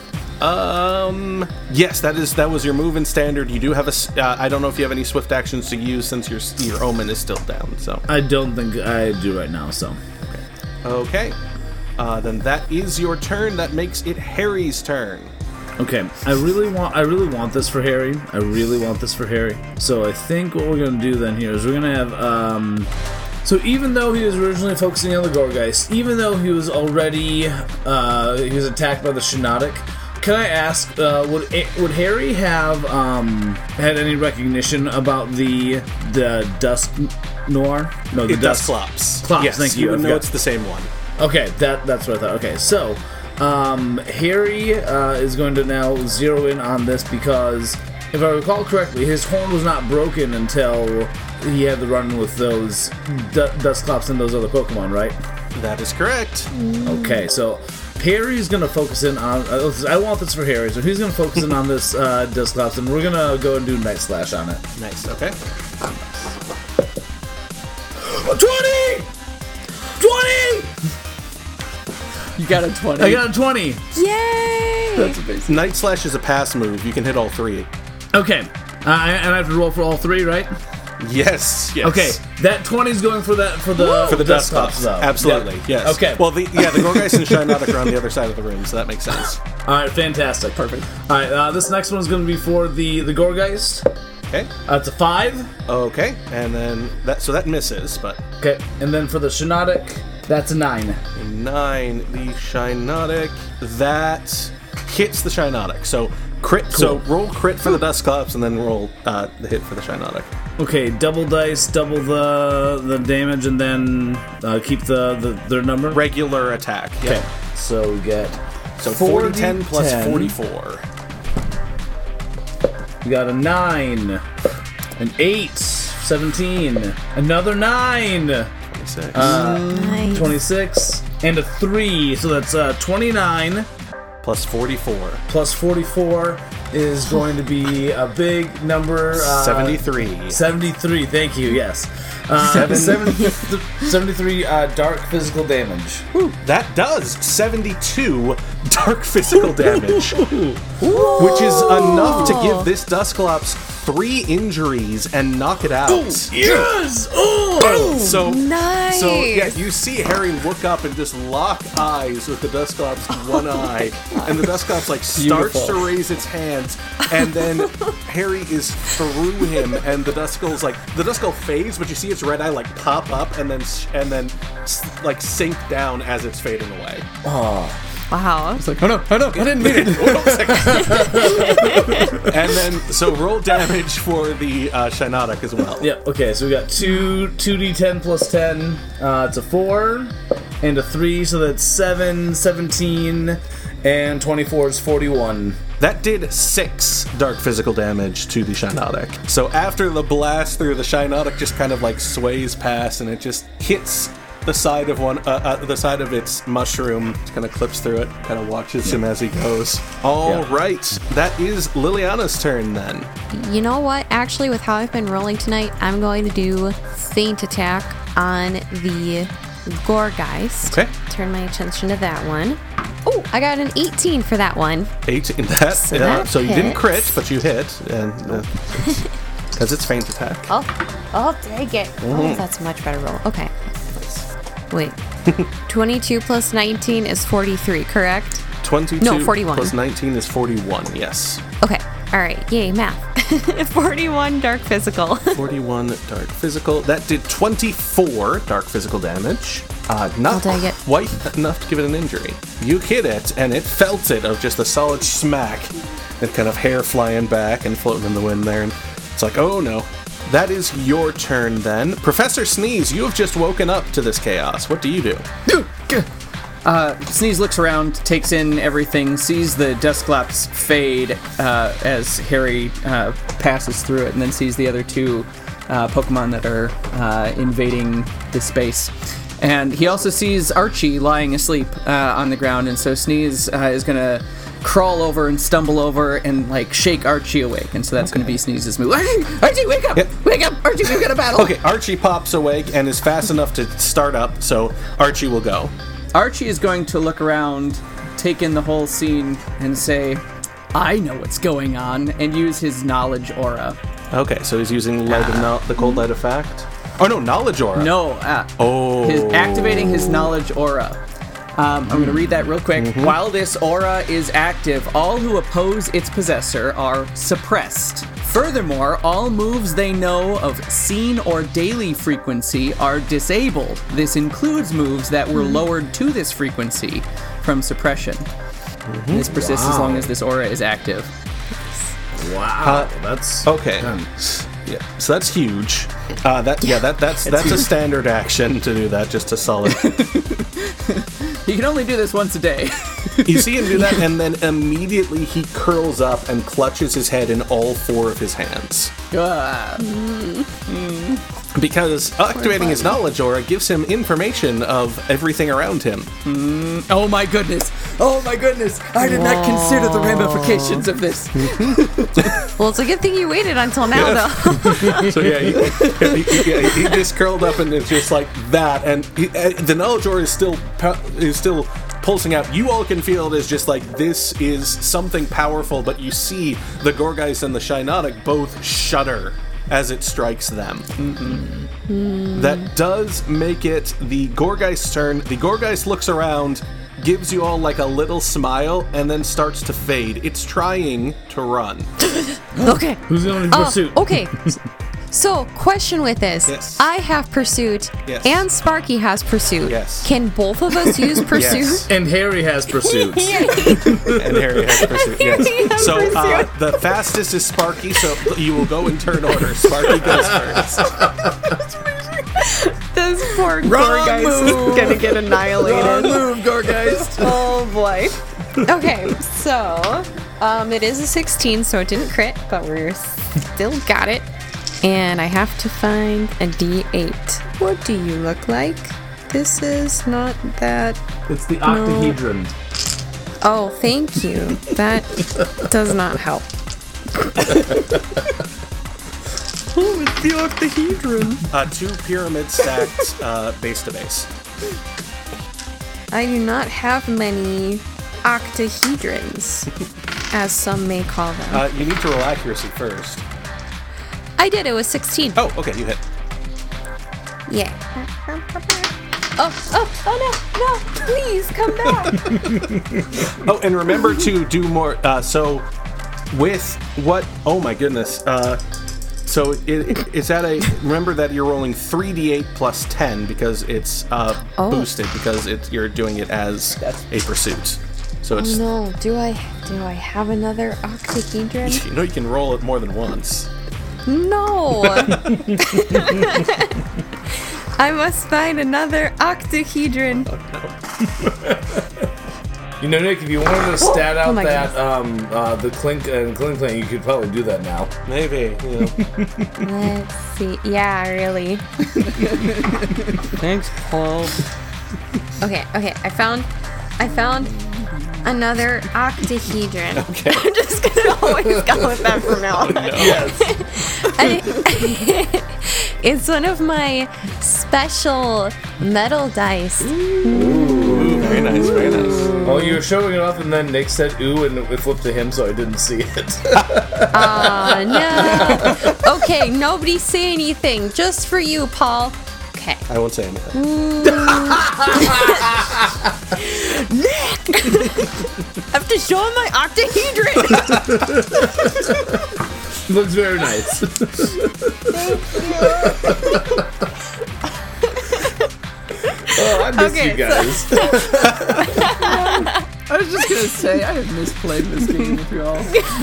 Yes, that was your move in standard. You do have I don't know if you have any swift actions to use since your Omen is still down. So I don't think I do right now. So okay. Then that is your turn. That makes it Harry's turn. okay, I really want this for Harry. So I think what we're gonna do then here is we're gonna have So even though he was originally focusing on the Gourgeist, even though he was already he was attacked by the Shiinotic, can I ask, would Harry have had any recognition about the Dusk Noir? No, the Dusclops. Clops, Yes, thank you. You would I know forgot. it's the same one. Okay, that's what I thought. Okay, so Harry is going to now zero in on this because, if I recall correctly, his horn was not broken until he had the run with those Dusclops and those other Pokemon, right? That is correct. Okay, so Harry's going to focus in on... I want this for Harry, so he's going to focus in on this Dusclops, and we're going to go and do Night Slash on it. Nice. Okay. 20! 20! You got a 20. I got a 20. Yay! That's amazing. Night Slash is a pass move. You can hit all three. Okay, and I have to roll for all three, right? Yes. Okay, that 20 is going for the Dusclops, though. absolutely. Yeah. Yes. Okay. Well, the Gourgeist and Shiinotic are on the other side of the room, so that makes sense. All right, fantastic, perfect. All right, this next one is going to be for the Gourgeist. Okay. It's a 5. Okay, and then that misses, but Okay, and then for the Shiinotic, that's a 9. 9. The Shiinotic that hits the Shiinotic. So crit. Cool. So roll crit for the Dusclops, and then roll the hit for the Shiinotic. Okay, double dice, double the damage, and then keep their number. Regular attack. Okay, Yeah. so we get So 40, 10 plus 44. We got a 9, an 8, 17, another 9, 26. Nice. 26, and a 3. So that's 29 plus 44. plus 44 is going to be a big number. 73. 73, thank you, yes. 73 dark physical damage. That does 72 dark physical damage, which is enough to give this Dusclops 3 injuries and knock it out. Yes! Oh! So, Nice. so yeah, you see Harry look up and just lock eyes with the Dusclops one eye, and the Dusclops like starts Beautiful. to raise its hands, and then Harry is through him, and the Duskull fades, but you see its red eye like pop up and then like sink down as it's fading away. Wow. It's like, oh no, I didn't mean it. And then so roll damage for the Shiinotic as well. Yeah, okay, so we got 2d10 plus 10. It's a 4 and a 3, so that's 7, 17, and 24 is 41. That did 6 dark physical damage to the Shiinotic. So after the blast through, the Shiinotic just kind of like sways past, and it just hits the side of the side of its mushroom. It kind of clips through it, kind of watches him as he goes. All right, that is Liliana's turn then. You know what? Actually, with how I've been rolling tonight, I'm going to do feint attack on the Gorgeist. Okay. Turn my attention to that one. Oh, I got an 18 for that one. 8 in that. So that so you didn't hits. crit, but you hit, and because it's feint attack. Oh, dang it. Oh, that's a much better roll. Okay. Wait. 22 plus 19 is 43, correct? 22 No, 41. plus 19 is 41. Yes. Okay. All right. Yay, math. 41 dark physical. 41 dark physical. That did 24 dark physical damage. Not dang it. quite enough to give it an injury. You hit it, and it felt it of just a solid smack. And kind of hair flying back and floating in the wind there. And it's like, oh no. That is your turn then. Professor Sneeze, you have just woken up to this chaos. What do you do? Sneeze looks around, takes in everything, sees the Dusclops fade as Harry passes through it, and then sees the other two Pokemon that are invading the space. And he also sees Archie lying asleep on the ground, and so Sneeze is going to crawl over and stumble over and like shake Archie awake, and so that's going to be Sneeze's move. Archie, wake up! Yep. Wake up! Archie, we've got a battle! Okay, Archie pops awake and is fast enough to start up, so Archie will go. Archie is going to look around, take in the whole scene, and say, I know what's going on, and use his knowledge aura. Okay, so he's using the cold light of fact. Oh no, knowledge aura. No, activating his knowledge aura. I'm going to read that real quick. While this aura is active, all who oppose its possessor are suppressed. Furthermore, all moves they know of scene or daily frequency are disabled. This includes moves that were lowered to this frequency from suppression. This persists as long as this aura is active. Wow, that's Okay. Yeah, so that's huge. That's a standard action to do that, just a solid. You can only do this once a day. You see him do that, and then immediately he curls up and clutches his head in all 4 of his hands. Because activating his knowledge aura gives him information of everything around him. Oh my goodness! Oh my goodness! I did not consider the ramifications of this. Well, it's a good thing you waited until now, though. So yeah, he just curled up and it's just like that, and the knowledge aura is still pulsing out. You all can feel it as just like this is something powerful, but you see the Gorgeist and the Shiinotic both shudder as it strikes them. That does make it the Gorgeist's turn. The Gorgeist looks around, gives you all like a little smile, and then starts to fade. It's trying to run. Okay. who's going in pursuit. Okay. So, question with this. Yes. I have Pursuit, Yes. and Sparky has Pursuit. Yes. Can both of us use Pursuit? Yes. And Harry has pursuit. And Harry has pursuit. Harry Yes. has So pursuit. the fastest is Sparky, so you will go in turn order. Sparky goes first. This poor Wrong Gorgeist move. is gonna get annihilated. Wrong move, Gorgeist. Oh boy. Okay, so it is a 16, so it didn't crit, but we're still got it. And I have to find a D8. What do you look like? This is not that. It's the octahedron. Oh, thank you. That does not help. Oh, it's the octahedron. 2 pyramid stacked base to base. I do not have many octahedrons, as some may call them. You need to roll accuracy first. I did. It was 16. Oh, okay, you hit. Yeah. Oh no, please come back. Oh, and remember to do more. So, with what? Oh my goodness. So it's at a. Remember that you're rolling 3d8 plus 10 because it's boosted because you're doing it as a pursuit. So it's. Oh no, do I have another octahedron? You know you can roll it more than once. No. I must find another octahedron. You know, Nick, if you wanted to stat out my that the clink and clink plant, you could probably do that now. Maybe. You know. Let's see. Yeah, really. Thanks, Paul. Okay. I found another octahedron. Okay. I'm just gonna always go with that from now on. Yes. It's one of my special metal dice. Ooh, very nice, very nice. Well, you were showing it off, and then Nick said "ooh," and it flipped to him, so I didn't see it. Aw, no. Okay, nobody say anything. Just for you, Paul. Okay. I won't say anything. Nick! I have to show him my octahedron! Looks very nice. Oh, I missed you guys. I was just gonna say I have misplayed this game with y'all.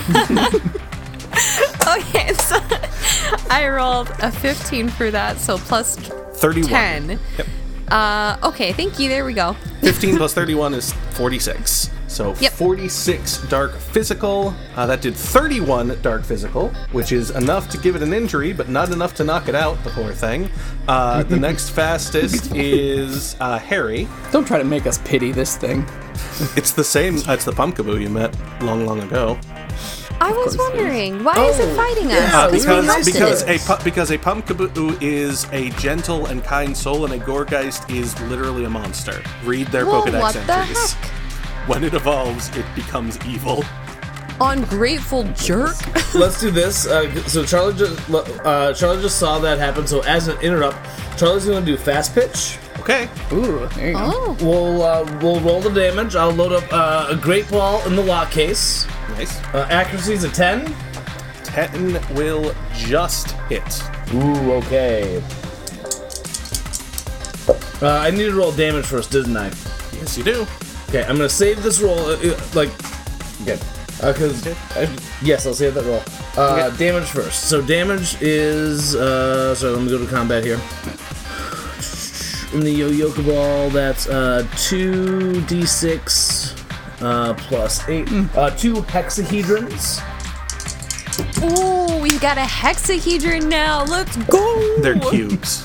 Okay, so I rolled a 15 for that, so plus 31. 10. Yep. Okay, thank you. There we go. 15 plus 31 is 46. So Yep. 46 dark physical. That did 31 dark physical, which is enough to give it an injury, but not enough to knock it out, the poor thing. The next fastest is Harry. Don't try to make us pity this thing. It's the same. It's the Pumpkaboo you met long ago. I was wondering, why is it fighting us? we we really hosted it. Because a Pumpkaboo is a gentle and kind soul, and a Gorgeist is literally a monster. Read their Whoa, Pokedex what the entries. heck? When it evolves, it becomes evil. Ungrateful jerk. Let's do this. So Charlie just saw that happen. So as an interrupt, Charlie's going to do fast pitch. Okay. Ooh, there you go. Oh, We'll roll the damage. I'll load up a Great Ball in the lock case. Nice. Accuracy's a 10. 10 will just hit. Ooh, okay. I need to roll damage first, didn't I? Yes, you do. Okay, I'm gonna save this roll. Okay. Yes, I'll save that roll. Damage first. So damage is. Sorry, let me go to combat here. In the Yo-Yoka Ball, that's 2d6 plus 8. 2 hexahedrons. ooh, we've got a hexahedron now. Let's go. They're cubes.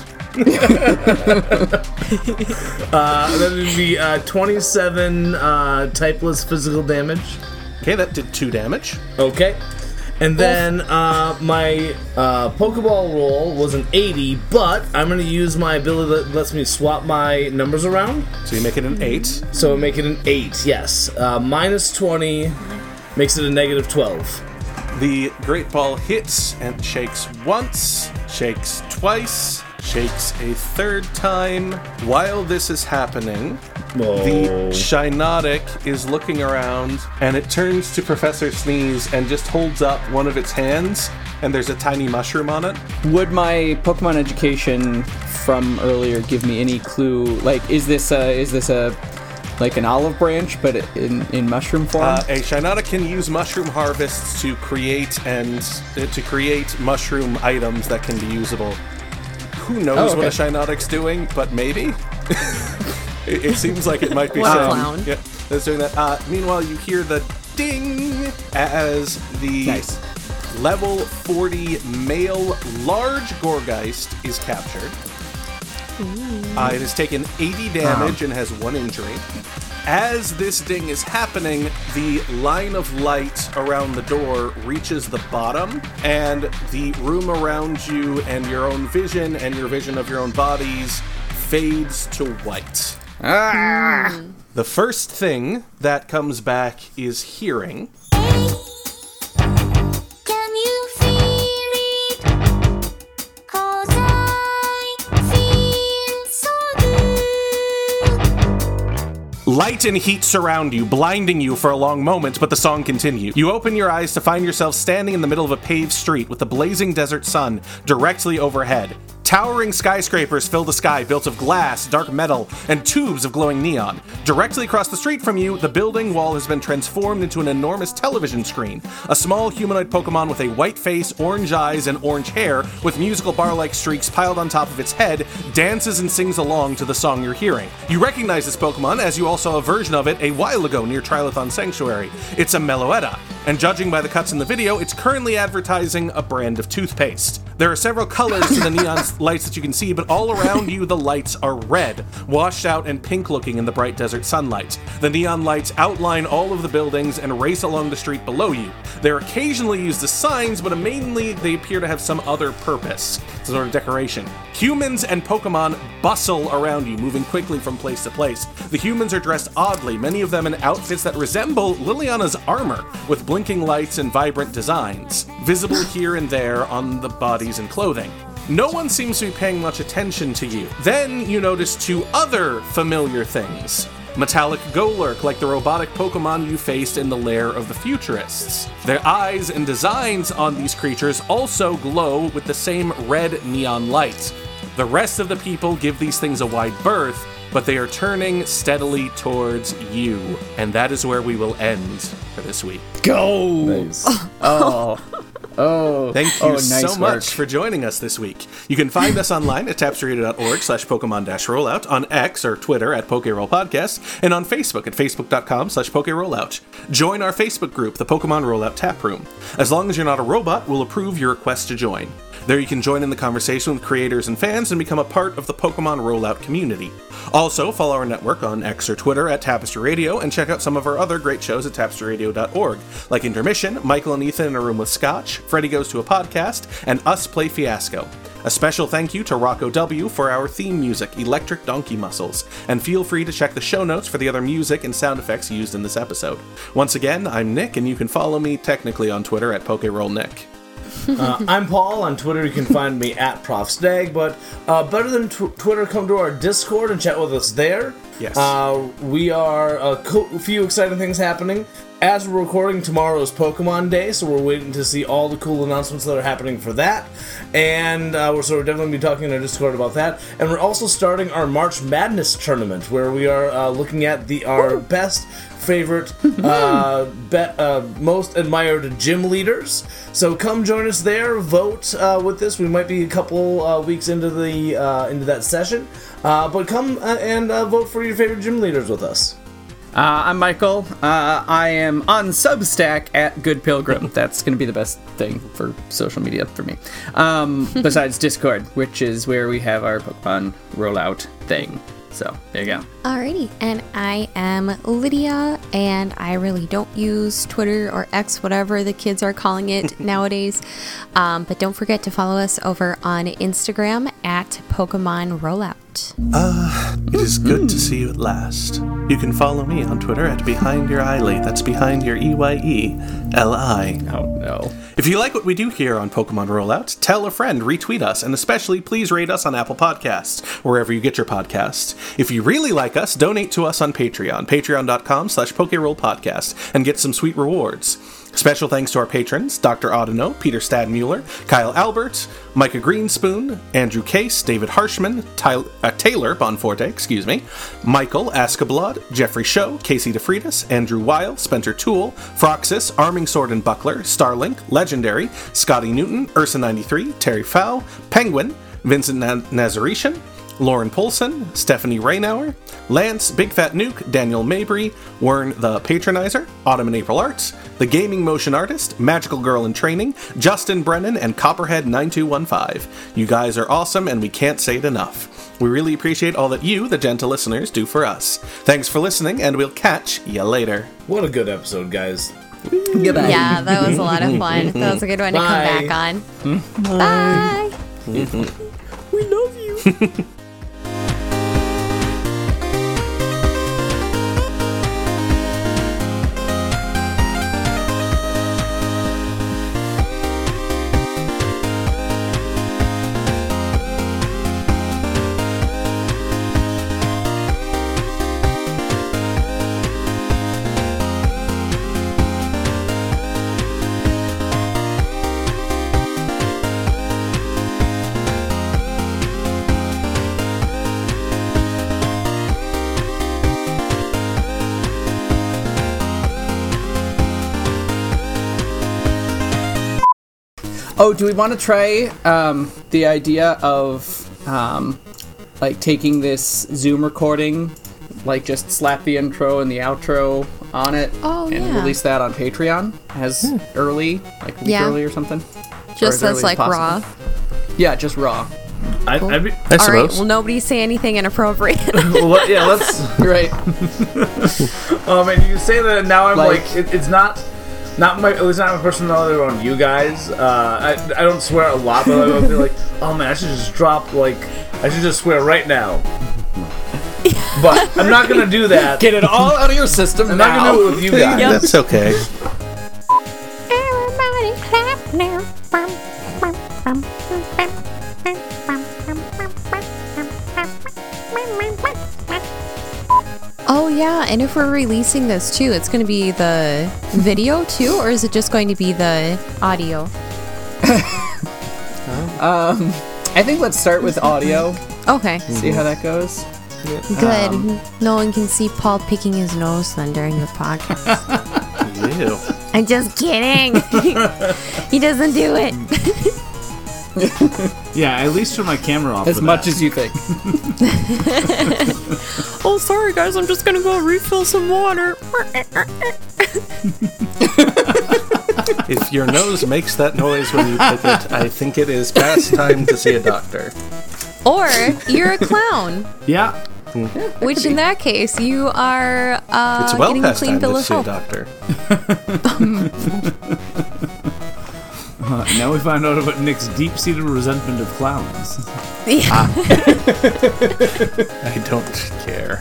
That would be 27 typeless physical damage. Okay, that did 2 damage. Okay. And then my Pokeball roll was an 80, but I'm going to use my ability that lets me swap my numbers around. So you make it an 8. So make it an 8, yes. Minus 20 makes it a negative 12. The Great Ball hits and shakes once, shakes twice, shakes a third time. While this is happening, the Shiinotic is looking around, and it turns to Professor Sneeze and just holds up one of its hands, and there's a tiny mushroom on it. Would my Pokemon education from earlier give me any clue? Like, is this a like an olive branch, but in mushroom form? A Shiinotic can use mushroom harvests to create mushroom items that can be usable. Who knows what a Shiinotic's doing, but maybe. It seems like it might be What a saying, clown. Yeah, that's doing that. Meanwhile, you hear the ding as the level 40 male large Gorgeist is captured. It has taken 80 damage and has 1 injury. As this ding is happening, the line of light around the door reaches the bottom, and the room around you and your own vision and your vision of your own bodies fades to white. The first thing that comes back is hearing. Light and heat surround you, blinding you for a long moment, but the song continues. You open your eyes to find yourself standing in the middle of a paved street with the blazing desert sun directly overhead. Towering skyscrapers fill the sky, built of glass, dark metal, and tubes of glowing neon. Directly across the street from you, the building wall has been transformed into an enormous television screen. A small humanoid Pokemon with a white face, orange eyes, and orange hair, with musical bar-like streaks piled on top of its head, dances and sings along to the song you're hearing. You recognize this Pokemon as you also saw a version of it a while ago near Trilithon Sanctuary. It's a Meloetta, and judging by the cuts in the video, it's currently advertising a brand of toothpaste. There are several colors to the neon lights that you can see, but all around you the lights are red, washed out and pink-looking in the bright desert sunlight. The neon lights outline all of the buildings and race along the street below you. They're occasionally used as signs, but mainly they appear to have some other purpose, sort of decoration. Humans and Pokemon bustle around you, moving quickly from place to place. The humans are dressed oddly, many of them in outfits that resemble Liliana's armor, with blinking lights and vibrant designs, visible here and there on the bodies and clothing. No one seems to be paying much attention to you. Then you notice 2 other familiar things. Metallic Golurk, like the robotic Pokemon you faced in the lair of the Futurists. Their eyes and designs on these creatures also glow with the same red neon light. The rest of the people give these things a wide berth, but they are turning steadily towards you. And that is where we will end for this week. Go! Nice. Thank you nice so work. much for joining us this week. You can find us online at tapsterradio.org/Pokemon-rollout, on X or Twitter at PokeRollPodcast, and on Facebook at Facebook.com/PokeRollout. Join our Facebook group, the Pokemon Rollout Tap Room. As long as you're not a robot, we'll approve your request to join. There you can join in the conversation with creators and fans and become a part of the Pokemon Rollout community. Also, follow our network on X or Twitter at Tapestry Radio, and check out some of our other great shows at tapestryradio.org, like Intermission, Michael and Ethan in a Room with Scotch, Freddy Goes to a Podcast, and Us Play Fiasco. A special thank you to Rocco W. for our theme music, Electric Donkey Muscles, and feel free to check the show notes for the other music and sound effects used in this episode. Once again, I'm Nick, and you can follow me technically on Twitter at PokeRollNick. I'm Paul. On Twitter, you can find me at ProfStag, but better than Twitter, come to our Discord and chat with us there. Yes. We are a few exciting things happening. As we're recording, tomorrow is Pokemon Day, so we're waiting to see all the cool announcements that are happening for that. And we're definitely going to be talking in our Discord about that. And we're also starting our March Madness tournament, where we are looking at our best favorite, most admired gym leaders. So come join us there, vote with this. We might be a couple weeks into that session, but come and vote for your favorite gym leaders with us. I'm Michael. I am on Substack at Good Pilgrim. That's going to be the best thing for social media for me. Besides Discord, which is where we have our Pokemon rollout thing. So, there you go. Alrighty, and I am Lydia, and I really don't use Twitter or X, whatever the kids are calling it nowadays. But don't forget to follow us over on Instagram at Pokemon Rollout. It is good to see you at last. You can follow me on Twitter at Behind Your Eyely. That's behind your EYELI. Oh, no. If you like what we do here on Pokemon Rollout, tell a friend, retweet us, and especially please rate us on Apple Podcasts, wherever you get your podcasts. If you really like us, donate to us on Patreon, patreon.com/PokeRollPodcast, and get some sweet rewards. Special thanks to our patrons, Dr. Audino, Peter Stadmuller, Kyle Albert, Micah Greenspoon, Andrew Case, David Harshman, Taylor Bonforte, Michael Askablad, Jeffrey Show, Casey DeFreitas, Andrew Weil, Spencer Toole, Froxus, Arming Sword and Buckler, Starlink, Legendary, Scotty Newton, Ursa93, Terry Fow, Penguin, Vincent Nazaretian, Lauren Polson, Stephanie Raynauer, Lance Big Fat Nuke, Daniel Mabry, Wern the Patronizer, Autumn and April Arts, The Gaming Motion Artist, Magical Girl in Training, Justin Brennan, and Copperhead9215. You guys are awesome, and we can't say it enough. We really appreciate all that you, the gentle listeners, do for us. Thanks for listening, and we'll catch you later. What a good episode, guys. Goodbye. Yeah, that was a lot of fun. That was a good one to come back on. Bye. We love you. Oh, do we want to try the idea of like taking this Zoom recording, like just slap the intro and the outro on it, and release that on Patreon as early, like a week early or something? Just as like raw. Yeah, just raw. I All right. Well, nobody say anything inappropriate. well, yeah, let's. Right. And you say that now. I'm like it's not my. At least not my personality around you guys. I don't swear a lot, but I feel like, oh man, I should just drop I should just swear right now. But I'm not gonna do that. Get it all out of your system. I'm not gonna do it with you guys. Yep. That's okay. Everybody clap now. Oh yeah, and if we're releasing this too, it's going to be the video too, or is it just going to be the audio? I think let's start with audio. Okay. See how that goes. Good. No one can see Paul picking his nose then during the podcast. Ew. I'm just kidding. He doesn't do it. Yeah, at least turn my camera off. As much as you think. Oh, sorry guys, I'm just gonna go refill some water. If your nose makes that noise when you pick it, I think it is past time to see a doctor. Or you're a clown. Yeah. Which in that case, you are It's well getting a past clean time bill to of see a health. doctor. Now we find out about Nick's deep-seated resentment of clowns. Yeah. I don't care.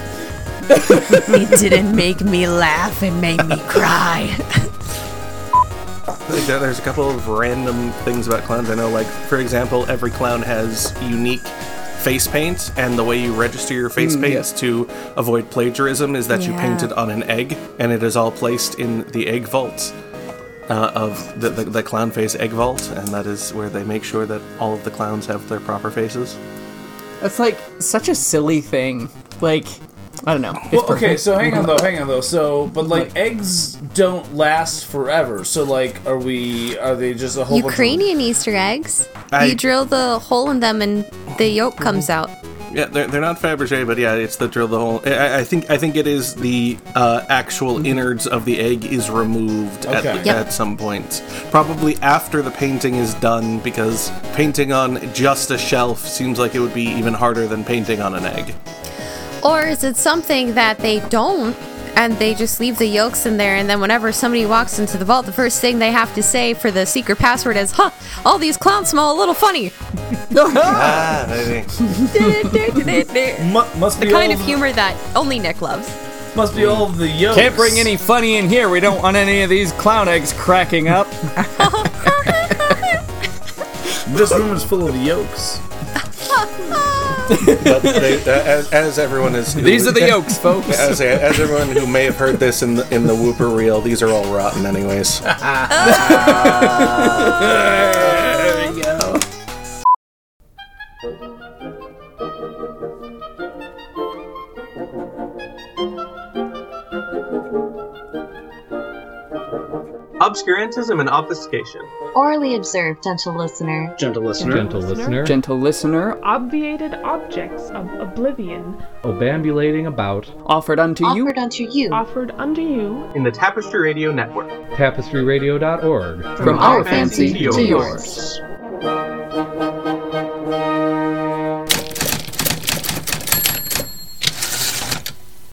It didn't make me laugh, it made me cry. There's a couple of random things about clowns. I know, like, for example, every clown has unique face paint, and the way you register your face paints to avoid plagiarism is that you paint it on an egg, and it is all placed in the egg vault of the clown face egg vault, and that is where they make sure that all of the clowns have their proper faces. That's like such a silly thing. Like, I don't know. Well, okay, so hang on though. So, but eggs don't last forever. So, are they just a whole Ukrainian Easter eggs. You drill the hole in them and the yolk comes out. Yeah, they're not Fabergé, but yeah, it's the drill the hole. I think it is the actual innards of the egg is removed at some point. Probably after the painting is done, because painting on just a shelf seems like it would be even harder than painting on an egg. Or is it something that they don't, and they just leave the yolks in there, and then whenever somebody walks into the vault, the first thing they have to say for the secret password is, all these clowns smell a little funny. Maybe. Must be the kind of humor that only Nick loves. Must be all of the yolks. Can't bring any funny in here. We don't want any of these clown eggs cracking up. This room is full of yolks. But as everyone is, These are the yolks, folks. As everyone who may have heard this in the Whooper reel, these are all rotten, anyways. There you go. Obscurantism and obfuscation. Orally observed, gentle listener. Gentle listener. Gentle listener. Gentle listener. Obviated objects of oblivion. Obambulating about. Offered unto you. Offered unto you. Offered unto you. In the Tapestry Radio Network. TapestryRadio.org. From our fancy to yours.